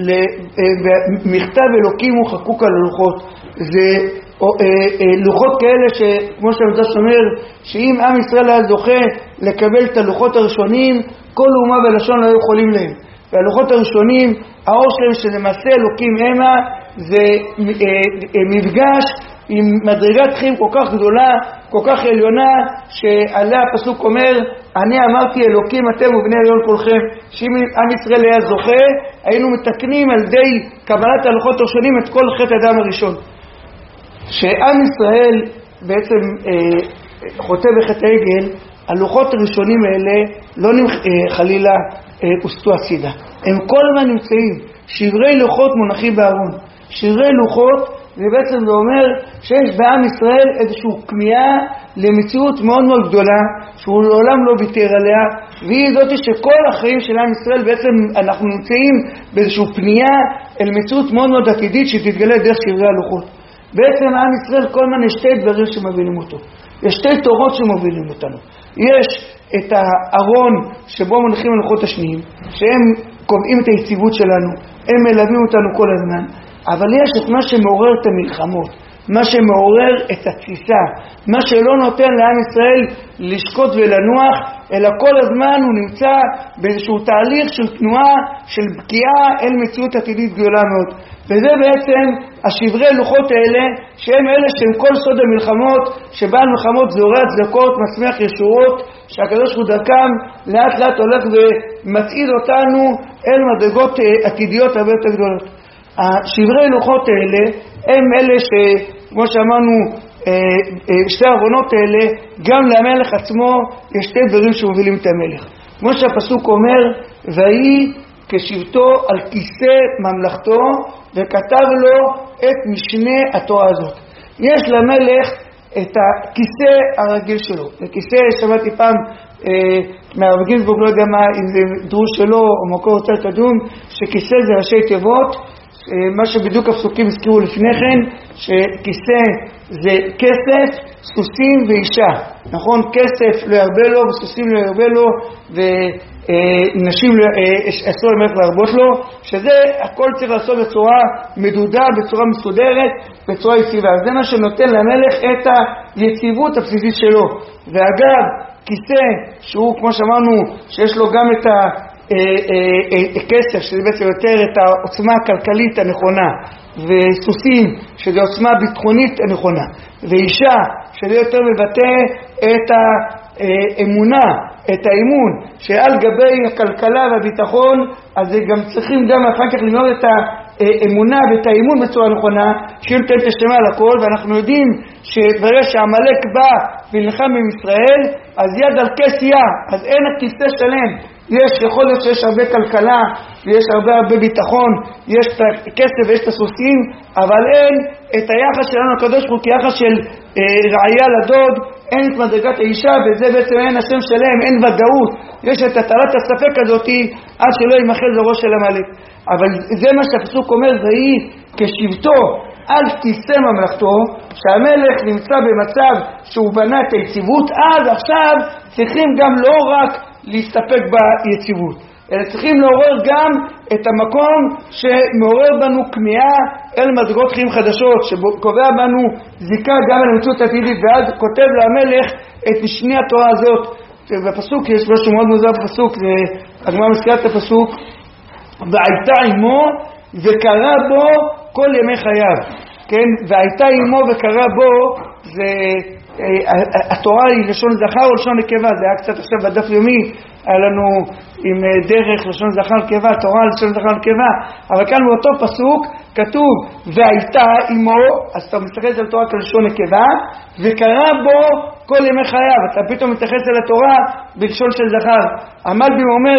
למכתב אלוקים הוא חקוק על הלוחות. זה לוחות כאלה שכמו שהמדרש אומר, שאם עם ישראל היה זוכה לקבל את הלוחות הראשונים, כל אומה ולשון לא היו יכולים להם. והלוחות הראשונים, האור שלהם שלמעשה אלוקים המה, זה מפגש עם מדרגת חיים כל כך גדולה, כל כך עליונה, שעליה הפסוק אומר, אני אמרתי אלוקים אתם ובני עליון כולכם, שאם עם ישראל היה זוכה, היינו מתקנים על ידי קבלת הלוחות הראשונים את כל חטא אדם הראשון. שעם ישראל בעצם אה, חוטא בחטא העגל, הלוחות הראשונים האלה לא נמח, אה, חלילה אה, הוסטו הצידה. הם כל הזמן נמצאים. שברי לוחות מונחים בארון. שברי לוחות זה בעצם זה אומר שיש בעם ישראל איזושהי כמיהה למציאות מאוד מאוד גדולה שהוא לעולם לא ויתר עליה, והיא זאת שכל החיים של עם ישראל בעצם אנחנו נמצאים באיזושהי פנייה אל מציאות מאוד מאוד עתידית שתתגלה דרך שברי הלוחות. בעצם עם ישראל כל מיני שתי דברים שמובילים אותו. יש שתי תורות שמובילים אותנו. יש את הארון שבו מונחים הלוחות השניים, שהם קובעים את היציבות שלנו, הם מלווים אותנו כל הזמן. אבל יש את מה שמעורר את המלחמות, מה שמעורר את התסיסה, מה שלא נותן לעם ישראל לשקוט ולנוח, אלא כל הזמן הוא נמצא באיזשהו תהליך של תנועה, של פגיעה אל מציאות עתידית גדולה מאוד. וזה בעצם השברי לוחות האלה, שהם אלה שהם כל סוד המלחמות, שבעל מלחמות זורע צדקות, מצמיח ישועות, שהקדוש הוא דרכם לאט לאט הולך ומצעיד אותנו אל מדרגות עתידיות הרבה יותר גדולות. השברי לוחות האלה הם אלה שכמו שאמרנו שתי הארונות האלה, גם למלך עצמו יש שתי דברים שמובילים את המלך. כמו שהפסוק אומר, ויהי כשבתו על כיסא ממלכתו וכתב לו את משנה התורה הזאת. יש למלך את הכיסא הרגיל שלו. הכיסא, שמעתי פעם אה, מהרב גינסבורג, לא יודע מה, אם זה דרוש שלו או מקור יותר קדום, שכיסא זה ראשי תיבות, מה שבדיוק הפסוקים הזכירו לפני כן, שכיסא זה כסף, סוסים ואישה. נכון? כסף לא ירבה לו וסוסים לא ירבה לו ונשים אסור למלך להרבות לו, שזה הכל צריך לעשות בצורה מדודה, בצורה מסודרת, בצורה יציבה. זה מה שנותן למלך את היציבות הבסיסית שלו. ואגב, כיסא שהוא כמו שאמרנו שיש לו גם את ה... כסף שזה בעצם יותר את העוצמה הכלכלית הנכונה, וסוסים שזה עוצמה ביטחונית הנכונה, ואישה שזה יותר מבטא את האמונה, את האמון, שעל גבי הכלכלה והביטחון אז גם צריכים גם אחר כך ללמוד את האמונה ואת האמון בצורה נכונה, שהיא נותנת לשלמה על הכל. ואנחנו יודעים שברגע שהעמלק בא ונלחם עם ישראל, אז יד על כס יד, אז אין הכיסא שלם. יש, יכול להיות שיש הרבה כלכלה ויש הרבה הרבה ביטחון, יש את הכסף ויש את הסוסים, אבל אין את היחס שלנו הקדוש ברוך הוא כיחס של אה, רעיה לדוד, אין את מדרגת האישה, וזה בעצם אין השם שלהם, אין ודאות, יש את הטלת הספק הזאת עד שלא ימחל זרוע של המלך. אבל זה מה שהפסוק אומר, והיא כשבתו על כיסא ממלכתו, שהמלך נמצא במצב שהוא בנה את היציבות, אז עכשיו צריכים גם לא רק להסתפק ביציבות, אלא צריכים לעורר גם את המקום שמעורר בנו כמיהה אל מדרגות חיים חדשות, שקובע בנו זיקה גם על המציאות העתידית. ואז כותב למלך את משני התורה הזאת. בפסוק יש משהו מאוד מוזר בפסוק, הגמרא מזכירה את הפסוק, והייתה עמו וקרא בו כל ימי חייו. כן, והייתה עמו וקרא בו, זה התורה היא לשון זכר או לשון נקבה. זה היה קצת עכשיו בדף יומי, היה לנו עם דרך לשון זכר נקבה, תורה לשון זכר נקבה, אבל כאן באותו פסוק כתוב והייתה עמו, אז אתה מתייחס על תורה כלשון נקבה, וקרא בו כל ימי חייו, אתה פתאום מתייחס על התורה בלשון של זכר. המלבים אומר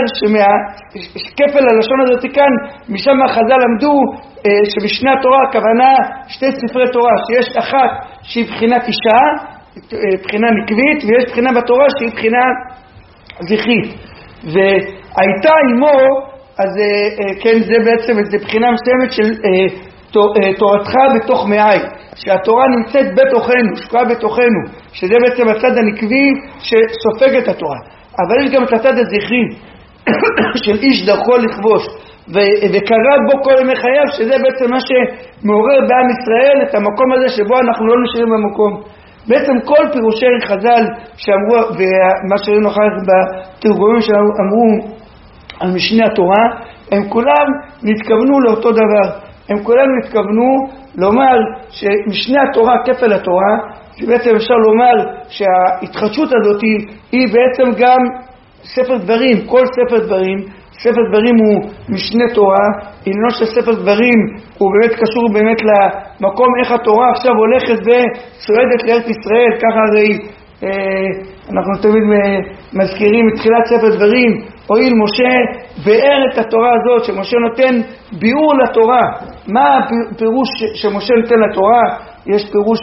שכפל הלשון הזאת כאן, משם החז"ל למדו שבשני התורה הכוונה שתי ספרי תורה, שיש אחת שהיא בחינת אישה, בחינה נקבית, ויש בחינה בתורה שהיא בחינה זכרית. והייתה עמו, אז כן, זה בעצם זה בחינה מסוימת של תורתך בתוך מאי, שהתורה נמצאת בתוכנו, שקועה בתוכנו, שזה בעצם הצד הנקבי שסופג את התורה. אבל יש גם את הצד הזכרי של איש דרכו לכבוש, וקרא בו כל ימי חייו, שזה בעצם מה שמעורר בעם ישראל את המקום הזה שבו אנחנו לא נשארים במקום. בעצם כל פירושי חז"ל שאמרו, ומה שראינו אחר כך בתרגומים שאמרו על משני התורה, הם כולם נתכוונו לאותו דבר. הם כולם נתכוונו לומר שמשני התורה, כפל התורה, שבעצם אפשר לומר שההתחדשות הזאת היא בעצם גם ספר דברים, כל ספר דברים. ספר דברים הוא משנה תורה, עניינו של ספר דברים הוא באמת קשור באמת למקום איך התורה עכשיו הולכת וצועדת לארץ ישראל. ככה הרי אה, אנחנו תמיד מזכירים את תחילת ספר דברים, הואיל משה באר את התורה הזאת, שמשה נותן ביאור לתורה. מה הפירוש שמשה נותן לתורה? יש פירוש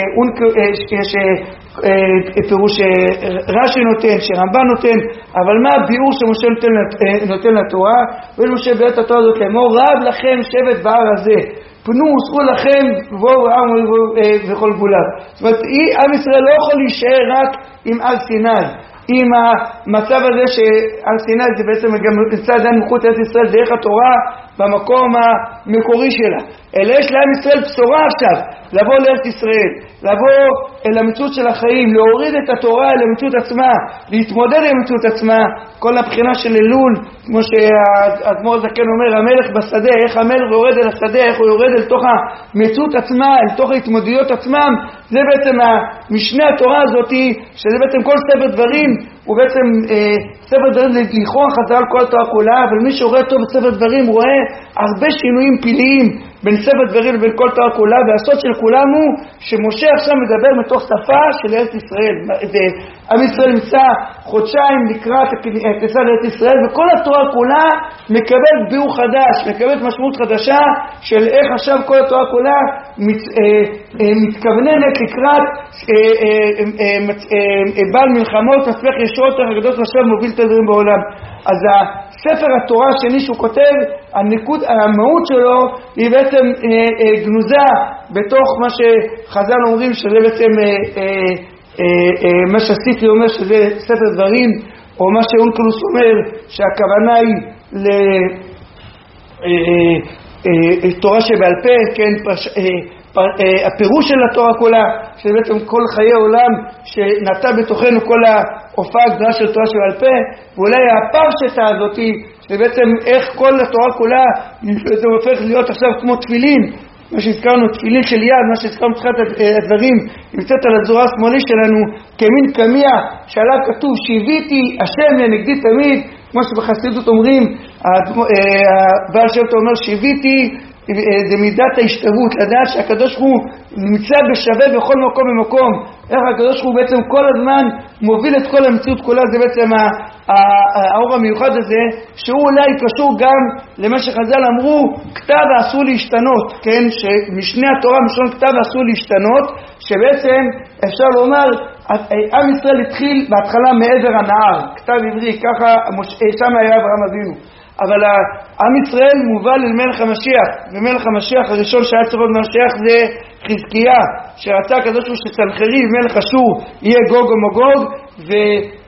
שיש פירוש רש"י נותן, שרמב"ן נותן, אבל מה הביאור שמשה נותן, נותן לתורה? ואין משה באר את התורה הזאת לאמור, רב לכם שבט בהר הזה, פנו וסעו לכם ובואו עם וכל גבוליו. זאת אומרת, עם ישראל לא יכול להישאר רק עם הר סיני, עם המצב הזה שהר סיני זה בעצם גם נמצא עדיין מחוץ לארץ ישראל דרך התורה במקום המקורי שלה, אלא יש לעם ישראל בשורה עכשיו לבוא לארץ ישראל, לבוא אל המציאות של החיים, להוריד את התורה אל המציאות עצמה, להתמודד עם המציאות עצמה. כל הבחינה של אלול, כמו שהאדמו"ר הזקן אומר, המלך בשדה, איך המלך יורד אל השדה, איך הוא יורד אל תוך המציאות עצמה, אל תוך ההתמודדויות עצמם. זה בעצם משנה התורה הזאת, שזה בעצם כל ספר דברים, הוא בעצם אה, ספר דברים לכאורה חז"ל כל התורה כולה, אבל מי שרואה טוב בספר דברים רואה הרבה שינויים פלאיים בין ספר דברים ובין כל תורה כולה. והסוד של כולם הוא שמשה עכשיו מדבר מתוך שפה של ארץ ישראל. עם ישראל נמצא חודשיים לקראת הכניסה לארץ ישראל, וכל התורה כולה מקבלת ביאור חדש, מקבלת משמעות חדשה של איך עכשיו כל התורה כולה מת, אה, אה, מתכווננת לקראת אה, אה, אה, אה, בעל מלחמות, מספך ישועות הקדוש עכשיו מוביל את הדברים בעולם. אז הספר התורה השני שהוא כותב, הנקוד, המהות שלו היא בעצם אה, אה, גנוזה בתוך מה שחז"ל אומרים שזה בעצם אה, אה, אה, אה, מה שהסיפי אומר שזה ספר דברים, או מה שאונקלוס אומר שהכוונה היא ל... אה, אה, אה, תורה שבעל פה, כן, פרש, אה, פר, אה, הפירוש של התורה כולה, שבעצם כל חיי עולם שנטע בתוכנו כל ההופעה הגדולה של תורה שבעל פה, ואולי הפרשתה הזאת, שבעצם איך כל התורה כולה זה הופך להיות עכשיו כמו תפילין, מה שהזכרנו, תפילין של יד, מה שהזכרנו תחילת הדברים, נמצאת על הזרוע השמאלי שלנו כמין קמיע שעליו כתוב שהביתי השם לנגדי תמיד, כמו שבחסידות אומרים, הבעל שם טוב אומר שהביתי זה מידת ההשתוות, לדעת שהקדוש הוא נמצא בשווה בכל מקום ומקום, איך הקדוש הוא בעצם כל הזמן מוביל את כל המציאות כולה. זה בעצם האור המיוחד הזה, שהוא אולי קשור גם למה שחז"ל אמרו, כתב ואסור להשתנות, כן, שמשנה התורה משון כתב ואסור להשתנות, שבעצם אפשר לומר עם ישראל התחיל בהתחלה מעבר הנהר, כתב עברי, ככה שם היה אברהם אבינו, אבל עם ישראל מובל אל מלך המשיח, ומלך המשיח הראשון שהיה צריך להיות משיח זה חזקיה, שרצה הקדוש ברוך הוא שסנחריב מלך אשור יהיה גוג ומגוג, ו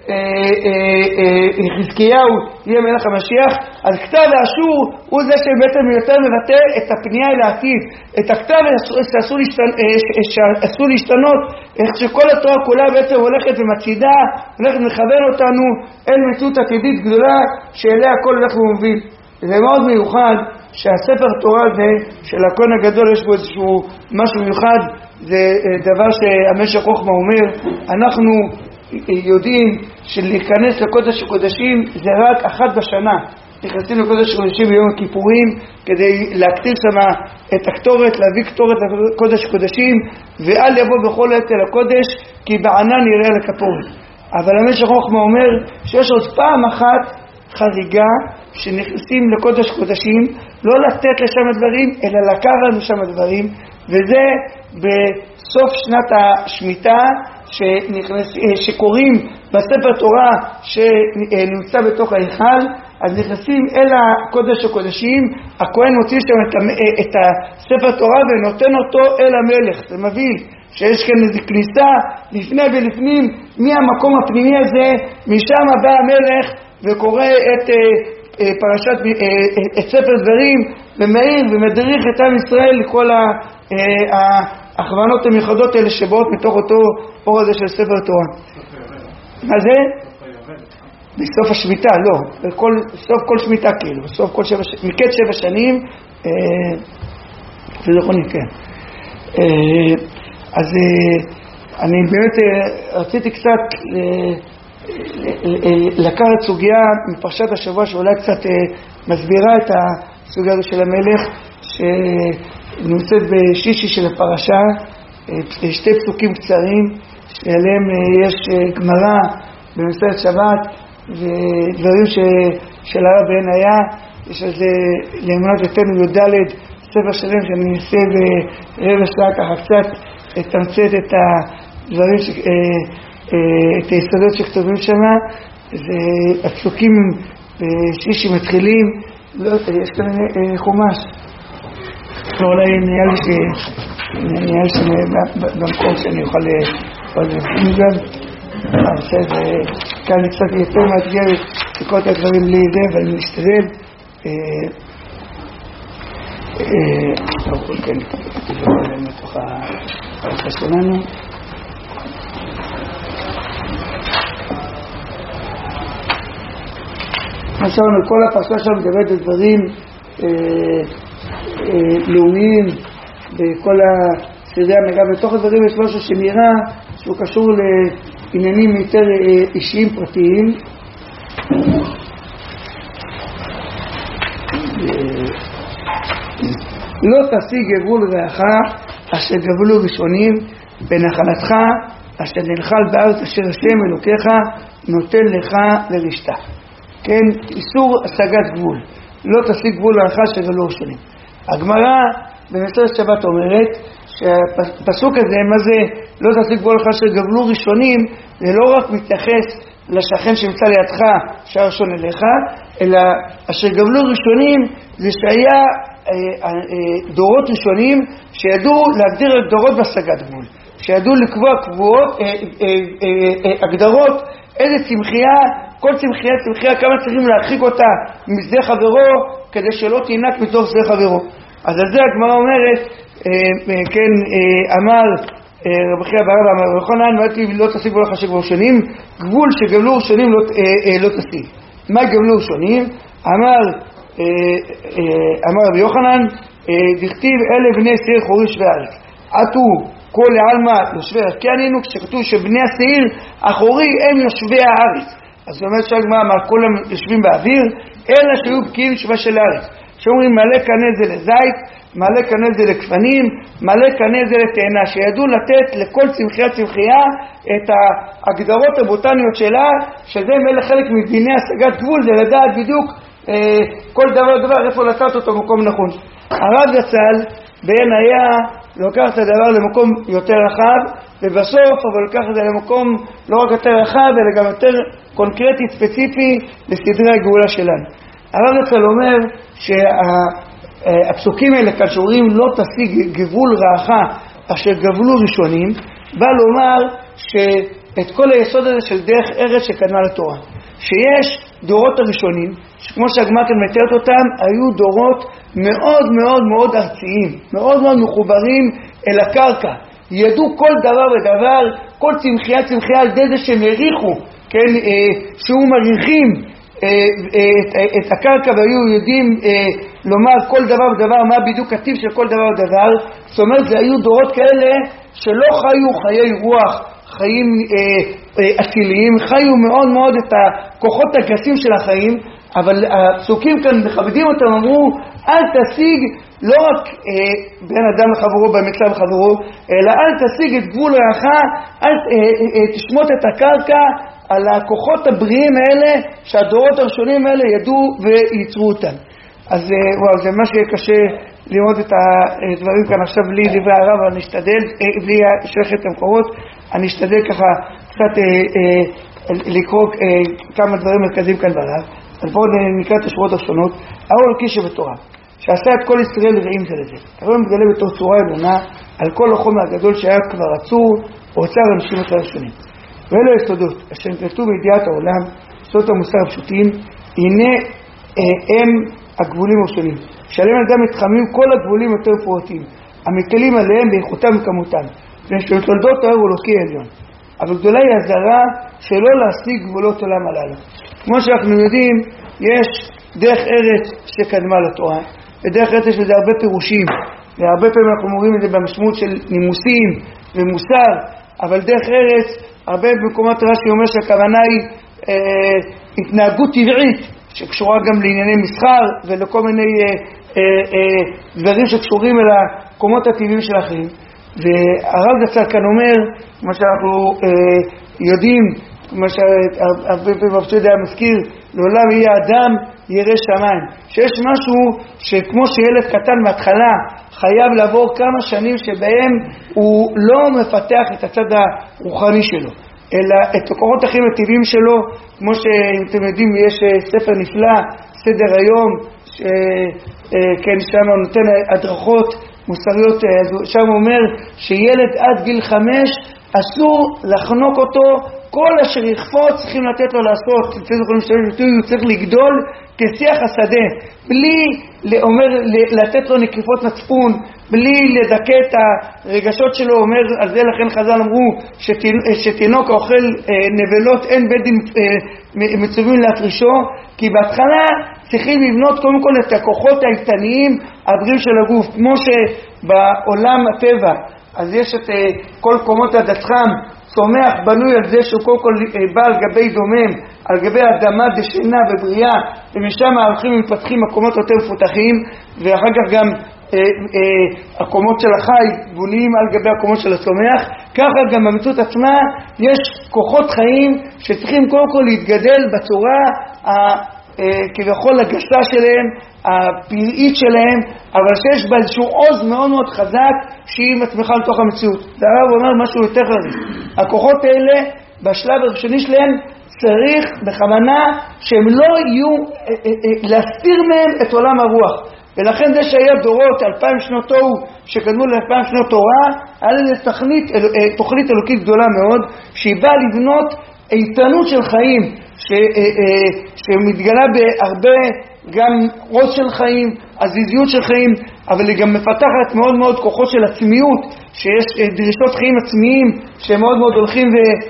חזקיהו יהיה מלך המשיח, אז כתב האשור הוא זה שבעצם יותר מבטא את הפנייה אל העתיד, את הכתב שאסור להשתנות, איך שכל התורה כולה בעצם הולכת ומצידה, הולכת מכוון אותנו אל מציאות עתידית גדולה שאליה הכל הולך ומוביל. זה מאוד מיוחד שהספר תורה הזה של הכהן הגדול יש בו איזשהו משהו מיוחד. זה דבר שהמשך חוכמה אומר, אנחנו יודעים שלהיכנס לקודש הקודשים זה רק אחת בשנה. נכנסים לקודש הקודשים ביום הכיפורים כדי להקטיר שמה את הקטורת, להביא קטורת לקודש הקודשים, ואל יבוא בכל עת אל הקודש כי בענן יראה לכפורת. אבל המשך חוכמה אומר שיש עוד פעם אחת חריגה שנכנסים לקודש קודשים, לא לתת לשם הדברים אלא לקחת לנו שם הדברים, וזה בסוף שנת השמיטה שנכנס, שקוראים בספר תורה שנמצא בתוך ההיכל, אז נכנסים אל הקודש הקודשים, הכהן מוציא שם את, את הספר תורה ונותן אותו אל המלך. זה מביא שיש כאן איזו כניסה לפני ולפנים מהמקום הפנימי הזה, משם בא המלך וקורא את פרשת, את ספר דברים, ומעיר ומדריך את עם ישראל לכל ההכוונות המיוחדות האלה שבאות מתוך אותו אור הזה של ספר תורה. מה זה? בסוף השמיטה, לא, בכל, בסוף כל שמיטה כאילו, בסוף כל שבע, מקץ שבע שנים, זה נכון, כן. אז אני באמת רציתי קצת לקחת סוגיה מפרשת השבוע שאולי קצת מסבירה את הסוגיה הזו של המלך, שנמצאת בשישי של הפרשה, שתי פסוקים קצרים שעליהם יש גמרא במסכת שבת ודברים של הרב בניה. יש על זה לאמונת יתנו י"ד ספר שלם שאני אנסה ברבע שעה ככה קצת לתמצת את הדברים ש... את היסודות שכתובים שם. הפסוקים בשישי מתחילים, לא, יש כאן חומש, ואולי נראה לי ש... נראה לי שבמקום שאני אוכל לבחון גם, אז כאן קצת יותר מאתגר לקרוא את הדברים בלי זה, אבל אני משתדל. טוב, כן, תבואו מתוך הפרשה שלנו. עכשיו, כל הפרשה שלנו מדברת בדברים לאומיים, בכל הסדרי המגע, בתוך הדברים יש משהו שנראה שהוא קשור לעניינים יותר אישיים פרטיים. לא תשיג גבול רעך אשר גבלו ראשונים בנחלתך אשר ננחל בארץ אשר השם אלוקיך נותן לך לרשתה. כן, איסור השגת גבול, לא תשיג גבול רעך אשר גבלו ראשונים. הגמרא במסכת שבת אומרת שהפסוק הזה, מה זה לא תשיג גבול רעך אשר גבלו ראשונים, זה לא רק מתייחס לשכן שנמצא לידך שהראשון אליך, אלא אשר גבלו ראשונים זה שהיה דורות ראשונים שידעו להגדיר דורות בהשגת גבול, שידעו לקבוע קבועות, הגדרות, איזה צמחייה, כל צמחייה, צמחייה, כמה צריכים להרחיק אותה משדה חברו כדי שלא תינק מתוך שדה חברו. אז על זה הגמרא אומרת, כן, אמר רבי חייא בר אבא אמר יוחנן, אמרתי לא תשיג גבול אשר גבלו ראשונים, גבול שגבלו ראשונים לא תשיג. מה גבלו ראשונים? אמר אמר רבי יוחנן, דכתיב אלה בני שעיר חורי שווה הארץ, עטו כל לעלמא יושבי הארץ, כי ענינו כשכתוב שבני השעיר החורי הם יושבי הארץ. אז זאת אומרת שהגמרא אמר כולם יושבים באוויר, אלא שהיו בקיאים שווה של הארץ, שאומרים מלא קנה זה לזית, מלא קנה זה לקפנים, מלא קנה זה לתאנה, שידעו לתת לכל צמחייה צמחייה את ההגדרות הבוטניות שלה, שזה מלא חלק מדיני השגת גבול, זה לדעת בדיוק כל דבר דבר איפה לתת אותו במקום נכון. הרב זצ"ל בעין היה לוקח את הדבר למקום יותר רחב, ובסוף אבל לוקח את זה למקום לא רק יותר רחב אלא גם יותר קונקרטי ספציפי לסדרי הגאולה שלנו. הרב זצ"ל אומר שהפסוקים האלה כאן שאומרים לא תשיג גבול רעך אשר גבלו ראשונים, בא לומר ש את כל היסוד הזה של דרך ארץ שקדמה לתורה. שיש דורות הראשונים, שכמו שהגמרא כאן מתארת אותם, היו דורות מאוד מאוד מאוד ארציים, מאוד מאוד מחוברים אל הקרקע. ידעו כל דבר ודבר, כל צמחייה צמחייה על ידי זה שהם הריחו, כן, אה, שהוא מריחים אה, אה, את, את הקרקע, והיו יודעים אה, לומר כל דבר ודבר, מה בדיוק הטיב של כל דבר ודבר. זאת אומרת, זה היו דורות כאלה שלא חיו חיי רוח, חיים אציליים, אה, אה, חיו מאוד מאוד את הכוחות הגסים של החיים, אבל הפסוקים כאן מכבדים אותם, אמרו, אל תשיג לא רק אה, בין אדם לחברו, במצב לחברו, אלא אל תשיג את גבול רעך, אל אה, אה, תשמוט את הקרקע על הכוחות הבריאים האלה, שהדורות הראשונים האלה ידעו וייצרו אותם. אז אה, וואו, זה ממש קשה לראות את הדברים כאן עכשיו בלי דברי הרב, אבל אני אשתדל, אה, בלי שלחת המקורות, אני אשתדל ככה קצת אה, אה, לקרוא אה, כמה דברים מרכזיים כאן ברב. אז בואו נקרא את השורות השונות. האור אלוקי שבתורה, שעשה את כל ישראל רעים זה לזה. הרב מתגלה בתור צורה עליונה על כל החומר הגדול שהיה כבר עצור או אוצר אנשים יותר ראשונים. ואלו היסודות אשר נקלטו בידיעת העולם, יסודות המוסר הפשוטים, הנה אה, הם הגבולים הראשונים, שעליהם אדם מתחמים כל הגבולים יותר פרוטים, המקלים עליהם באיכותם וכמותם, ושתולדות האור אלוקי העליון. אבל גדולה היא הזרה שלא להשיג גבולות עולם הללו. כמו שאנחנו יודעים, יש דרך ארץ שקדמה לתורה, ודרך ארץ יש לזה הרבה פירושים, והרבה פעמים אנחנו מורים את זה במשמעות של נימוסים ומוסר, אבל דרך ארץ, הרבה במקומות רש"י אומר שהכוונה היא אה, התנהגות טבעית, שקשורה גם לענייני מסחר ולכל מיני אה, אה, אה, דברים שקשורים אל המקומות הטבעיים של החיים. והרב דצ"ל כאן אומר, מה שאנחנו אה, יודעים, מה שהרבה פעמים בפשוט היה מזכיר, לעולם יהיה אדם ירא שמיים, שיש משהו שכמו שילד קטן מההתחלה חייב לעבור כמה שנים שבהם הוא לא מפתח את הצד הרוחני שלו, אלא את הכוחות הכי מטיבים שלו, כמו שאתם יודעים, יש ספר נפלא, סדר היום, שכן שם הוא נותן הדרכות מוסריות, שם הוא אומר שילד עד גיל חמש אסור לחנוק אותו, כל אשר יכפות צריכים לתת לו לעשות, הוא צריך לגדול כשיח השדה, בלי אומר, לתת לו נקיפות מצפון, בלי לדכא את הרגשות שלו. אומר על זה לכן חז"ל אמרו שתינוק האוכל נבלות אין בית דין מצווים להפרישו, כי בהתחלה צריכים לבנות קודם כל את הכוחות האיתניים הבריאים של הגוף, כמו שבעולם הטבע אז יש את כל קומות הדתחם, צומח בנוי על זה שהוא קודם כל בא על גבי דומם, על גבי אדמה דשנה ובריאה, ומשם הולכים ומתפתחים הקומות יותר מפותחים, ואחר כך גם אה, אה, הקומות של החי בונים על גבי הקומות של הצומח. ככה גם במציאות עצמה יש כוחות חיים שצריכים קודם כל להתגדל בצורה ה... כביכול הגסה שלהם, הפראית שלהם, אבל שיש בה איזשהו עוז מאוד מאוד חזק שהיא מצמיחה לתוך המציאות. והרב אומר משהו יותר חריף, הכוחות האלה בשלב הראשוני שלהם צריך בכוונה שהם לא יהיו, להסתיר מהם את עולם הרוח. ולכן זה שהיה דורות אלפיים שנות תוהו שקדמו לאלפיים שנות תורה, היה לזה תוכנית, תוכנית אלוקית גדולה מאוד שהיא באה לבנות איתנות של חיים, ש, שמתגלה בהרבה גם עוז של חיים, עזיזיות של חיים, אבל היא גם מפתחת מאוד מאוד כוחות של עצמיות, שיש דרישות חיים עצמיים שהם מאוד מאוד הולכים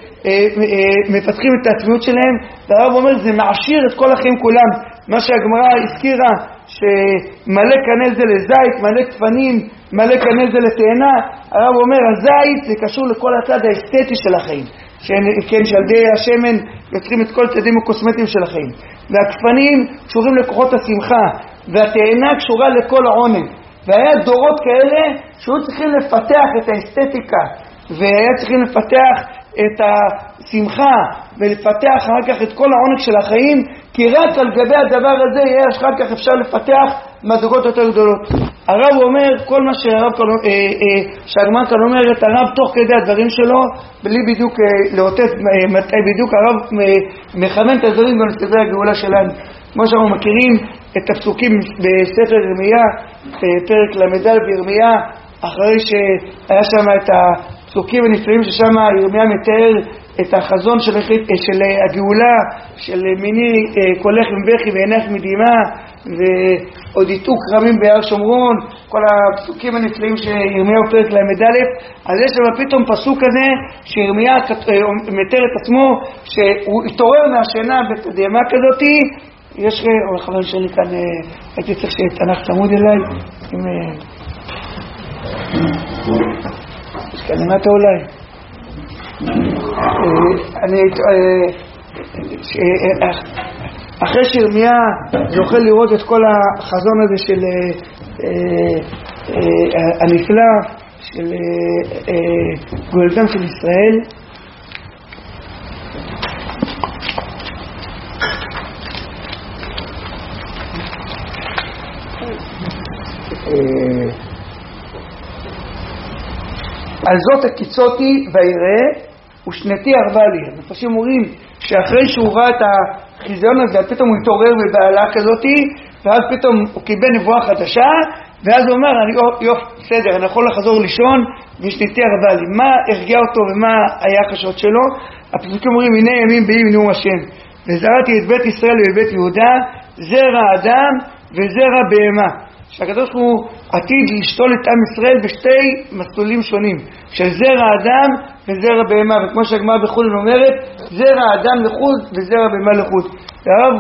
ומפתחים את העצמיות שלהם. והרב אומר זה מעשיר את כל החיים כולם, מה שהגמרא הזכירה שמלא קנה זה לזית, מלא כפנים, מלא קנה זה לתאנה. הרב אומר הזית זה קשור לכל הצד האסתטי של החיים, כן, שעל ידי השמן יוצרים את כל צדים הקוסמטיים של החיים, והכפנים קשורים לכוחות השמחה, והתאנה קשורה לכל העונג. והיה דורות כאלה שהיו צריכים לפתח את האסתטיקה, והיה צריכים לפתח את השמחה ולפתח אחר כך את כל העונג של החיים, כי רק על גבי הדבר הזה יהיה אחר כך אפשר לפתח מדרגות יותר גדולות. הרב אומר כל מה שהרב כאן, אה, אה, שהגמרא כאן אומר את הרב תוך כדי הדברים שלו, בלי בדיוק אה, לאותת אה, מתי בדיוק הרב אה, מכוון את הדברים גם לסדרי הגאולה שלנו. כמו שאנחנו מכירים את הפסוקים בספר ירמיה, פרק למדל בירמיה, אחרי שהיה שם את הפסוקים הנפלאים ששם ירמיה מתאר את החזון של, של הגאולה, של מיני קולך מבכי ועינך מדמעה ועוד יטעו כרמים בהר שומרון, כל הפסוקים הנפלאים שירמיה בפרק למד א'. אז יש שם פתאום פסוק כזה שירמיה מתאר את עצמו שהוא התעורר מהשינה בתדהמה כזאת. יש חברים שלי כאן, הייתי צריך שתנ"ך צמוד אליי עם יש כאן למטה אולי אני אחרי שירמיה זוכה לראות את כל החזון הזה של הנפלא של גאולתם של ישראל, על זאת הקיצותי ויראה ושנתי ערבה לי. המפרשים אומרים שאחרי שהוא ראה את החיזיון הזה פתאום הוא התעורר בבעלה כזאת, ואז פתאום הוא קיבל נבואה חדשה, ואז הוא אומר אני יופ בסדר אני יכול לחזור לישון ושנתי ערבה לי. מה הרגיע אותו ומה היה החששות שלו? הפסוקים אומרים הנה ימים באים נאום השם וזרעתי את בית ישראל ובית יהודה זרע אדם וזרע בהמה, שהקדוש הוא עתיד לשתול את עם ישראל בשתי מסלולים שונים של זרע אדם וזרע בהמה, וכמו שהגמרא בחולין אומרת זרע אדם לחוד וזרע בהמה לחוד. והרב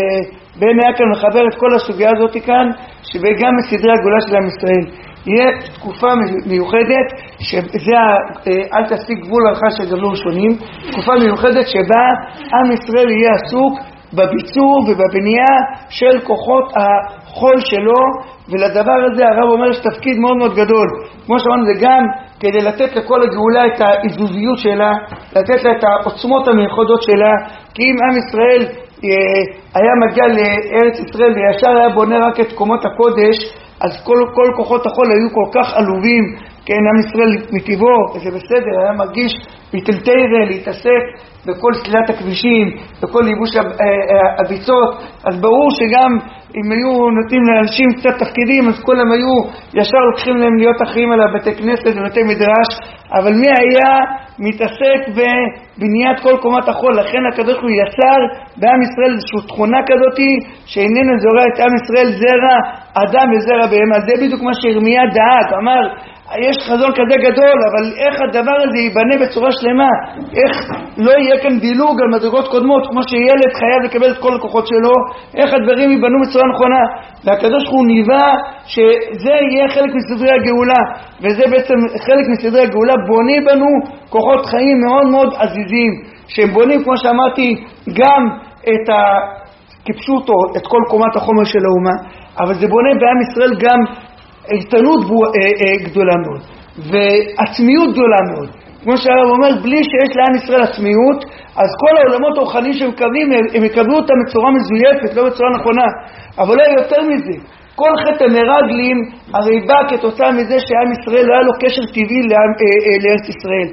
בן יקל מחבר את כל הסוגיה הזאת כאן, שגם בסדרי הגאולה של עם ישראל יהיה תקופה מיוחדת שזה אל תשיג גבול הלכה שגבלו ראשונים, תקופה מיוחדת שבה עם ישראל יהיה עסוק בביצור ובבנייה של כוחות החול שלו, ולדבר הזה הרב אומר יש תפקיד מאוד מאוד גדול. כמו שאמרנו זה גם כדי לתת לכל הגאולה את האיזוזיות שלה, לתת לה את העוצמות המיוחדות שלה, כי אם עם ישראל היה מגיע לארץ ישראל וישר היה בונה רק את קומות הקודש, אז כל, כל כוחות החול היו כל כך עלובים, כן, עם ישראל מטבעו, וזה בסדר, היה מרגיש מטלטרה להתעסק בכל סלילת הכבישים, בכל ייבוש הביצות, אז ברור שגם אם היו נותנים לאנשים קצת תפקידים, אז כולם היו ישר לוקחים להם להיות אחראים על הבתי כנסת ובתי מדרש, אבל מי היה מתעסק בבניית כל קומת החול? לכן הקדוש הוא יצר בעם ישראל איזושהי תכונה כזאת שאיננה זורע את עם ישראל זרע אדם וזרע בהמה. זה בדיוק מה שירמיה דאג, אמר יש חזון כזה גדול, אבל איך הדבר הזה ייבנה בצורה שלמה, איך לא יהיה כאן דילוג על מדרגות קודמות, כמו שילד חייב לקבל את כל הכוחות שלו, איך הדברים ייבנו בצורה נכונה. והקדוש הוא ניבא שזה יהיה חלק מסדרי הגאולה, וזה בעצם חלק מסדרי הגאולה, בונים בנו כוחות חיים מאוד מאוד עזיזים, שהם בונים כמו שאמרתי גם את ה... כפשוטו את כל קומת החומר של האומה, אבל זה בונה בעם ישראל גם איתנות גדולה מאוד ועצמיות גדולה מאוד. כמו שהרב אומר, בלי שיש לעם ישראל עצמיות, אז כל העולמות הרוחניים שהם מקבלים הם יקבלו אותם בצורה מזויפת, לא בצורה נכונה. אבל לא יותר מזה, כל חטא המרגלים הרי בא כתוצאה מזה שעם ישראל לא היה לו קשר טבעי לארץ ישראל,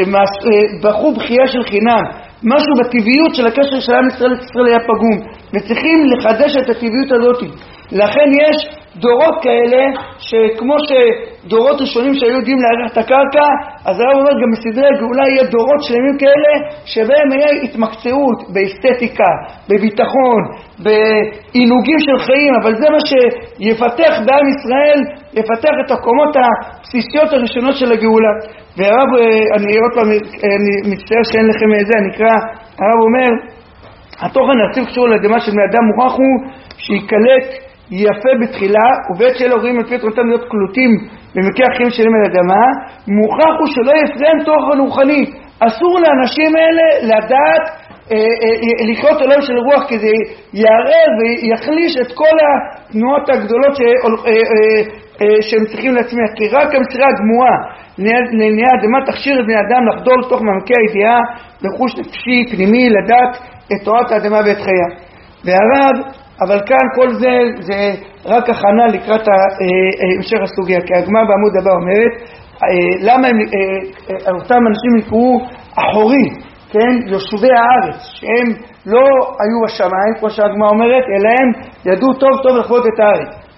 שבחרו בחייה של חינם, משהו בטבעיות של הקשר של עם ישראל לארץ ישראל היה פגום, וצריכים לחדש את הטבעיות הזאת. לכן יש דורות כאלה שכמו שדורות ראשונים שהיו יודעים להעריך את הקרקע, אז הרב אומר גם בסדרי הגאולה יהיה דורות שלמים כאלה שבהם היה התמקצעות באסתטיקה, בביטחון, בעינוגים של חיים, אבל זה מה שיפתח בעם ישראל, יפתח את הקומות הבסיסיות הראשונות של הגאולה. והרב, אני עוד פעם, אני מצטער שאין לכם איזה, אני אקרא, הרב אומר, התוכן הרציב קשור לדמה של בני אדם מוכרח הוא שיקלט יפה בתחילה, ובעת שאלה הורים לפי אותם להיות קלוטים במקרה החיים שלהם על אדמה, מוכרח הוא שלא יפרם תוכן רוחני. אסור לאנשים האלה לדעת אה, אה, לקרות עולם של רוח, כי זה יערב ויחליש את כל התנועות הגדולות ש, אה, אה, אה, שהם צריכים להצמיח, כי רק המסירה הגמורה לעניין אדמה תכשיר את בני אדם לחדור לתוך מעמקי הידיעה לחוש נפשי פנימי לדעת את תורת האדמה ואת חייה. והרב אבל כאן כל זה זה רק הכנה לקראת המשך הסוגיה, כי הגמרא בעמוד הבא אומרת למה הם, אותם אנשים נקראו אחורי, כן, יושבי הארץ, שהם לא היו בשמיים כמו שהגמרא אומרת, אלא הם ידעו טוב טוב לחוות את הארץ.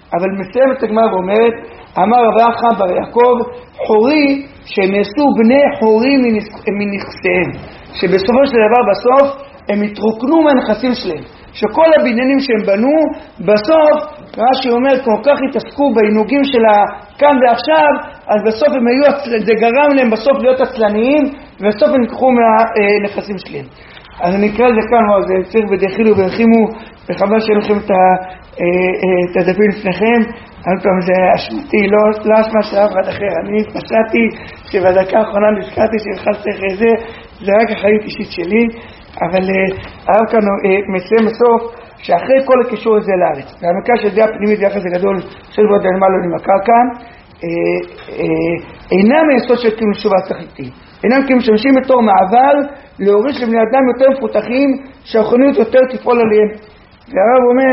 אבל מסיים את הגמרא ואומרת, אמר רב אחא בר יעקב, חורי שנעשו בני חורי מנכסיהם, שבסופו של דבר בסוף הם התרוקנו מהנכסים שלהם, שכל הבניינים שהם בנו בסוף, רש"י אומר, כל כך התעסקו בעינוגים של כאן ועכשיו, אז בסוף הם היו, זה גרם להם בסוף להיות עצלניים, ובסוף הם נקחו מהנכסים שלהם. אז אני אקרא לזה כאן, זה צריך בדחילו ורחימו, וחבל שיהיה לכם את הדפים לפניכם. עוד פעם זה אשמתי, לא אשמה של אף אחד אחר. אני התפשעתי שבדקה האחרונה נזכרתי שהלחצתי אחרי זה, זה רק אחריות אישית שלי, אבל הרב כאן מסיים בסוף שאחרי כל הקישור הזה לארץ, והמקרה של דעה פנימית ויחס הגדול של ועוד על מה לא נמכר כאן, אינם היסוד של קיום שובה תכליתי, אינם כי משמשים בתור מעבר להוריש לבני אדם יותר מפותחים שהאוכליות יותר תפעול עליהם. והרב אומר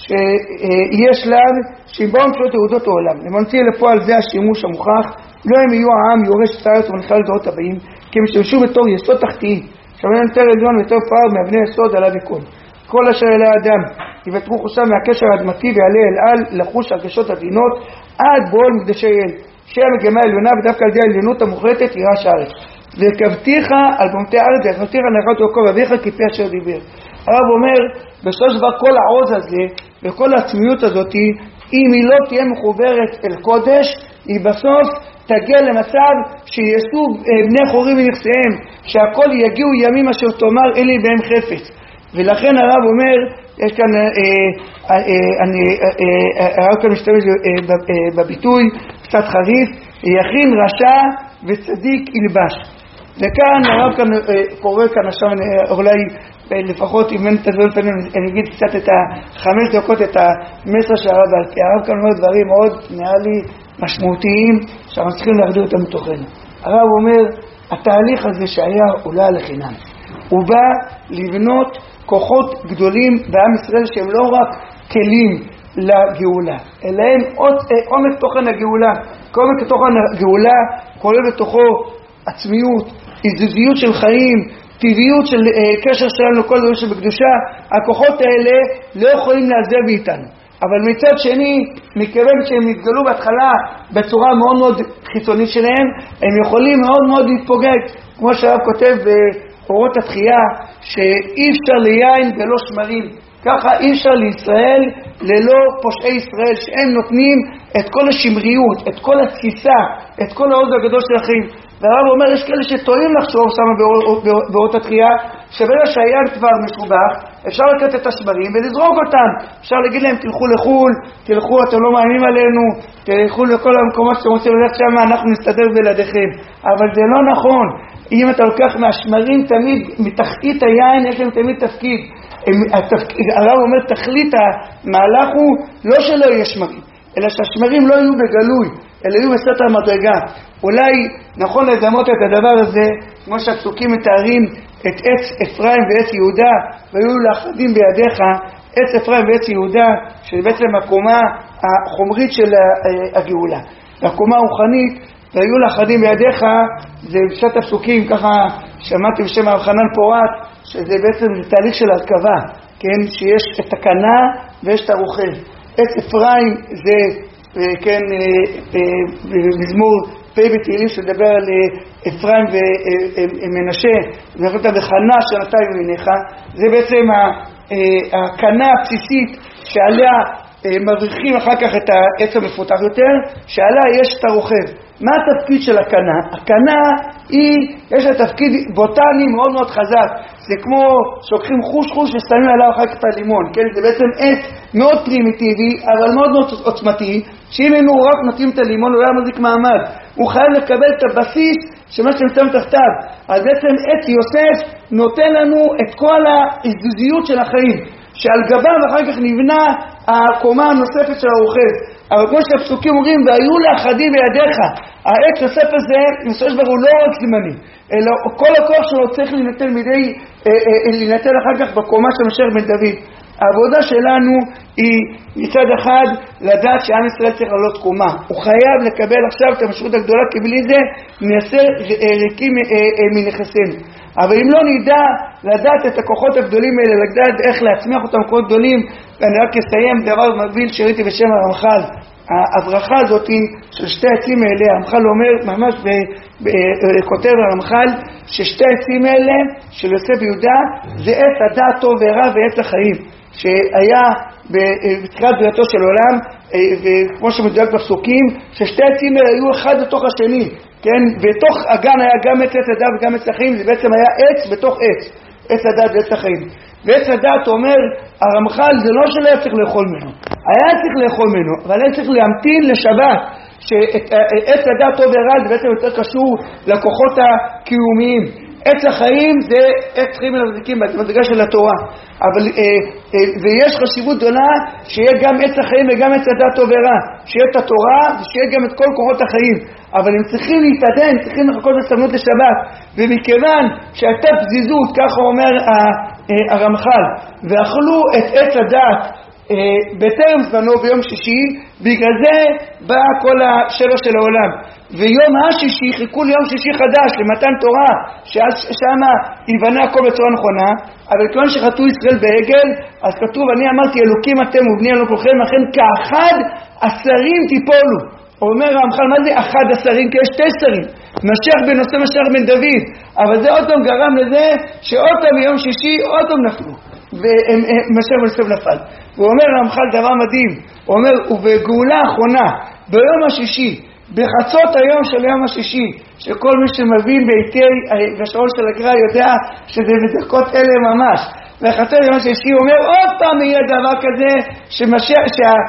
שיש שלב שאם באו ממשלות יהודות העולם למנציא לפועל זה השימוש המוכח, לא הם יהיו העם יורש את הארץ ונכלל לדורות הבאים, כי הם משמשו בתור יסוד תחתיים שבין יותר עליון ויותר פער מאבני יסוד עליו יקום. כל אשר אלי האדם יוותרו חוסם מהקשר האדמתי ועלי אל על לחוש הרגשות עדינות עד בועל מקדשי אל, שהיא המגמה העליונה ודווקא על ידי העליונות המוחלטת ירש הארץ. וקבתיך על במתי הארץ וקבתיך נחלת יעקב אביך כפי אשר דיבר. הרב אומר, בסופו של דבר כל העוז הזה וכל העצמיות הזאת, אם היא לא תהיה מחוברת אל קודש, היא בסוף תגיע למצב שיעשו בני חורים מנכסיהם, שהכל יגיעו ימים אשר תאמר אין לי בהם חפץ. ולכן הרב אומר, יש כאן, אני, הרב כאן משתמש בביטוי קצת חריף, יכין רשע וצדיק ילבש. וכאן הרב כאן קורא כאן עכשיו אולי לפחות אם אין את הדברים פנים אני אגיד קצת את החמש דקות את המסר של הרב, כי הרב כאן אומר דברים מאוד נראה לי משמעותיים שאנחנו צריכים להגדיר אותם מתוכנו. הרב אומר התהליך הזה שהיה עולה לחינם, הוא בא לבנות כוחות גדולים בעם ישראל שהם לא רק כלים לגאולה אלא הם עומק תוכן הגאולה. עומק תוכן הגאולה כולל בתוכו עצמיות, הזוזיות של חיים, טבעיות של אה, קשר שלנו לכל דבר שבקדושה. הכוחות האלה לא יכולים לעזב מאיתנו, אבל מצד שני מכיוון שהם התגלו בהתחלה בצורה מאוד מאוד חיצונית שלהם, הם יכולים מאוד מאוד להתפוגג, כמו שהרב כותב באורות התחייה שאי אפשר ליין ולא שמרים, ככה אי אפשר לישראל ללא פושעי ישראל שהם נותנים את כל השמריות, את כל התסיסה, את כל העוז הגדול של החיים. והרב אומר, יש כאלה שטועים לחשוב שמה באורות התחייה שברגע שהיין כבר משובח אפשר לקחת את השמרים ולזרוק אותם, אפשר להגיד להם תלכו לחול, תלכו, אתם לא מאיימים עלינו, תלכו לכל המקומות שאתם רוצים ללכת שם, אנחנו נסתדר בלעדיכם. אבל זה לא נכון. אם אתה לוקח מהשמרים תמיד מתחתית היין יש להם תמיד תפקיד. הרב אומר תכלית המהלך הוא לא שלא יהיה שמרים אלא שהשמרים לא יהיו בגלוי אלא יהיו בסתר המדרגה. אולי נכון לדמות את הדבר הזה כמו שהפסוקים מתארים את עץ אפרים ועץ יהודה, והיו לאחדים בידיך עץ אפרים ועץ יהודה, שזה בעצם הקומה החומרית של הגאולה. והקומה הרוחנית, והיו לאחדים בידיך, זה בשת הפסוקים, ככה שמעתי בשם הרב חנן פורת, שזה בעצם תהליך של הרכבה, כן, שיש את הקנה ויש את הרוכב. עץ אפרים זה, כן, מזמור פי בתהילים שדבר על אפרים ומנשה, זה יכולת בחנה שנתה ממניך, זה בעצם הקנה הבסיסית שעליה מבריחים אחר כך את העץ המפותח יותר, שעליה יש את הרוכב. מה התפקיד של הקנה? הקנה היא, יש לה תפקיד בוטני מאוד מאוד חזק. זה כמו שוקחים חוש חוש ושמים עליו אחר כך את הלימון, כן? זה בעצם עץ מאוד פרימיטיבי, אבל מאוד מאוד עוצמתי, שאם היינו רק נותנים את הלימון הוא היה מזיק מעמד. הוא חייב לקבל את הבסיס שמה שנמצא מתחתיו. אז בעצם עץ יוסף נותן לנו את כל ההזוזיות של החיים, שעל גביו אחר כך נבנה הקומה הנוספת של הרוכב. אבל כמו שהפסוקים אומרים, והיו לאחדים בידיך, העץ יוסף הזה, בסופו של דבר הוא לא רק זמני, אלא כל הכוח שלו צריך להינתן מדי, להינתן אחר כך בקומה של משיח בן דוד. העבודה שלנו היא מצד אחד לדעת שעם ישראל צריך לעלות קומה. הוא חייב לקבל עכשיו את המשמעות הגדולה, כי בלי זה נעשה ריקים מנכסינו. אבל אם לא נדע לדעת את הכוחות הגדולים האלה, לדעת איך להצמיח אותם כוחות גדולים, ואני רק אסיים דבר מגביל שראיתי בשם הרמח"ל, הברכה הזאת של שתי העצים האלה, הרמח"ל אומר ממש בכותב הרמח"ל, ששתי העצים האלה של יוסף ויהודה זה עץ הדעת טוב ורע ועץ החיים, שהיה בתחילת בריאתו של עולם, וכמו שמדויק בפסוקים, ששתי העצים האלה היו אחד בתוך השני, כן? בתוך הגן היה גם עץ הדעת וגם עץ החיים, זה בעצם היה עץ בתוך עץ, עץ הדעת ועץ החיים. ועץ הדעת אומר, הרמח"ל זה לא שלא היה צריך לאכול ממנו, היה צריך לאכול ממנו, אבל היה צריך להמתין לשבת, שעץ הדעת טוב ורע זה בעצם יותר קשור לכוחות הקיומיים. עץ החיים זה עץ חיים ולמזיקים במדרגה של התורה, אבל אה, אה, ויש חשיבות גדולה שיהיה גם עץ החיים וגם עץ הדעת טוב ורע, שיהיה את התורה ושיהיה גם את כל כוחות החיים, אבל הם צריכים להתעדן, צריכים לחכות בסבלנות לשבת, ומכיוון שהייתה פזיזות, ככה אומר הרמח"ל, ואכלו את עץ הדעת בטרם זמנו ביום שישי, בגלל זה בא כל השבע של העולם. ויום השישי חיכו ליום שישי חדש למתן תורה, שאז שמה ייבנה הכל בצורה נכונה, אבל כיוון שחטאו ישראל בעגל, אז כתוב, אני אמרתי אלוקים אתם ובני אלוקיכם, לכן כאחד השרים תיפולו. הוא אומר הרמח"ל, מה זה אחד השרים? כי יש שתי שרים, משיח בן יוסף משיח בן דוד, אבל זה עוד פעם גרם לזה שעוד פעם ביום שישי עוד פעם נפלו ומשיח בן יוסף נפל. והוא אומר הרמח"ל דבר מדהים, הוא אומר, ובגאולה האחרונה ביום השישי, בחצות היום של יום השישי, שכל מי שמבין בעיתי בשעון של הגר"א יודע שזה בדקות אלה ממש, בחצות יום השישי הוא אומר עוד פעם יהיה דבר כזה שמשיח,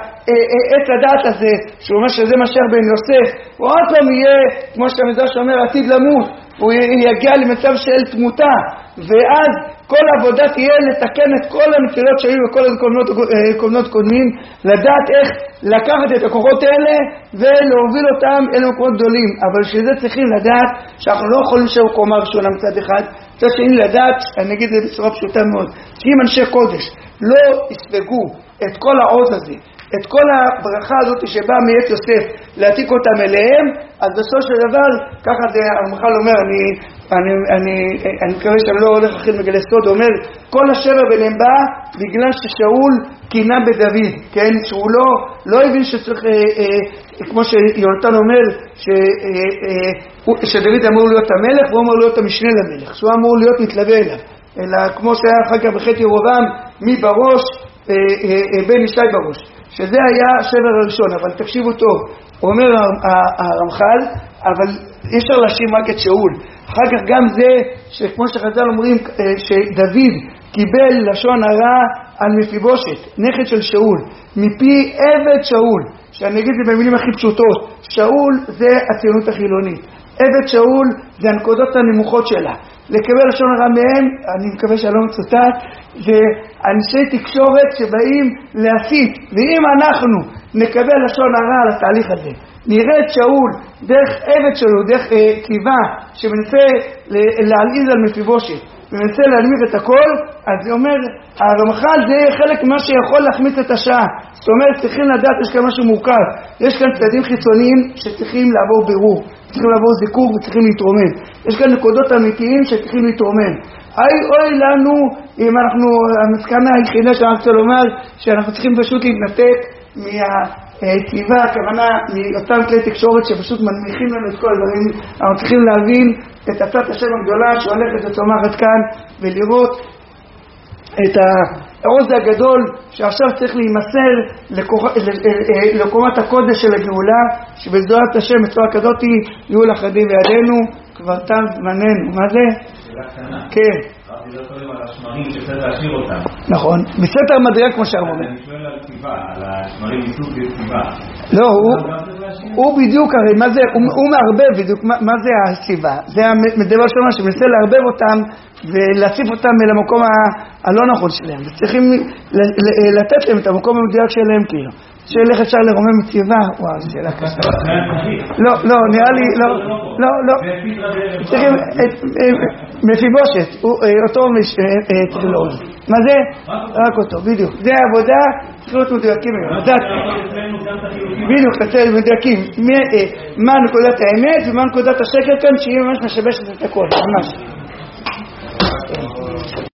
שהעץ הדעת הזה שהוא אומר שזה משיח בן יוסף, ועוד פעם יהיה כמו שהמדרש אומר עתיד למות, הוא יגיע למצב של תמותה, ואז כל העבודה תהיה לתקן את כל הנפילות שהיו וכל הקומנות קודמים, לדעת איך לקחת את הכוחות האלה ולהוביל אותם אל מקומות גדולים. אבל שזה צריכים לדעת שאנחנו לא יכולים שהוא קומה ראשונה מצד אחד, צריך שני לדעת, אני אגיד את זה בצורה פשוטה מאוד, שאם אנשי קודש לא יספגו את כל העוז הזה, את כל הברכה הזאת שבאה מעץ יוסף, להעתיק אותם אליהם, אז בסוף של דבר, ככה זה הרמח"ל אומר, אני, אני, אני, אני מקווה שאני לא הולך הכי מגלה סוד, הוא אומר, כל השבר ביניהם בא בגלל ששאול קינה בדוד, כן? שהוא לא, לא הבין שצריך, אה, אה, כמו שיונתן אומר, ש, אה, אה, שדוד אמור להיות המלך, והוא אמור להיות המשנה למלך, שהוא אמור להיות מתלווה אליו, אלא כמו שהיה אחר כך בחטא ירבעם, מי בראש, אה, אה, אה, בן ישי בראש. שזה היה השבר הראשון, אבל תקשיבו טוב, הוא אומר הרמח"ל, אבל אי אפשר להאשים רק את שאול. אחר כך גם זה, שכמו שחז"ל אומרים, שדוד קיבל לשון הרע על מפיבושת, נכד של שאול, מפי עבד שאול, שאני אגיד את זה במילים הכי פשוטות, שאול זה הציונות החילונית, עבד שאול זה הנקודות הנמוכות שלה. לקבל לשון הרע מהם, אני מקווה שאני לא מצוטט, זה אנשי תקשורת שבאים להסית, ואם אנחנו נקבל לשון הרע על התהליך הזה, נראה את שאול דרך עבד שלו, דרך אה, קיבה, שמנסה להעליז על מפיבושת, ומנסה להנמיך את הכל, אז זה אומר, הרמח"ל זה חלק ממה שיכול להחמיץ את השעה. זאת אומרת, צריכים לדעת, יש כאן משהו מורכב, יש כאן צדדים חיצוניים שצריכים לעבור בירור, צריכים לעבור זיקור וצריכים להתרומם. יש כאן נקודות אמיתיים שצריכים להתרומם. אוי אוי לנו, אם אנחנו, המסקנה היחידה שאני רוצה לומר, שאנחנו צריכים פשוט להתנתק מהכתיבה, הכוונה מאותם כלי תקשורת שפשוט מנמיכים לנו את כל הדברים. אנחנו צריכים להבין את עצת השם הגדולה שהולכת וצומחת כאן, ולראות את העוז הגדול שעכשיו צריך להימסר לקומת הקודש של הגאולה, שבעזרת השם בצורה כזאת יהיו לחדים בידינו, כבר תם זמננו. מה זה? שאלה קטנה. כן. רבי לא קוראים על השמרים שצריך להשאיר אותם. נכון, בסתר מדרגה כמו שהרב אומר. אני שואל על כתיבה, על השמרים מסוג כתיבה. לא, הוא בדיוק, הרי מה זה, הוא מערבב בדיוק, מה זה הכתיבה? זה המדבר שלנו שמנסה לערבב אותם ולהציף אותם אל המקום הלא נכון שלהם. צריכים לתת להם את המקום המדויק שלהם כאילו. שאלה איך אפשר לרומם מציבה? וואו, זו שאלה קשה. לא, לא, נראה לי, לא, לא, לא. צריכים, מפיבושת, אותו תגלול. מה זה? רק אותו, בדיוק. זה העבודה, צריך להיות מדויקים היום. בדיוק, צריך מדויקים. מה נקודת האמת ומה נקודת השקר כאן, שהיא ממש משבשת את הכל, ממש. לכם.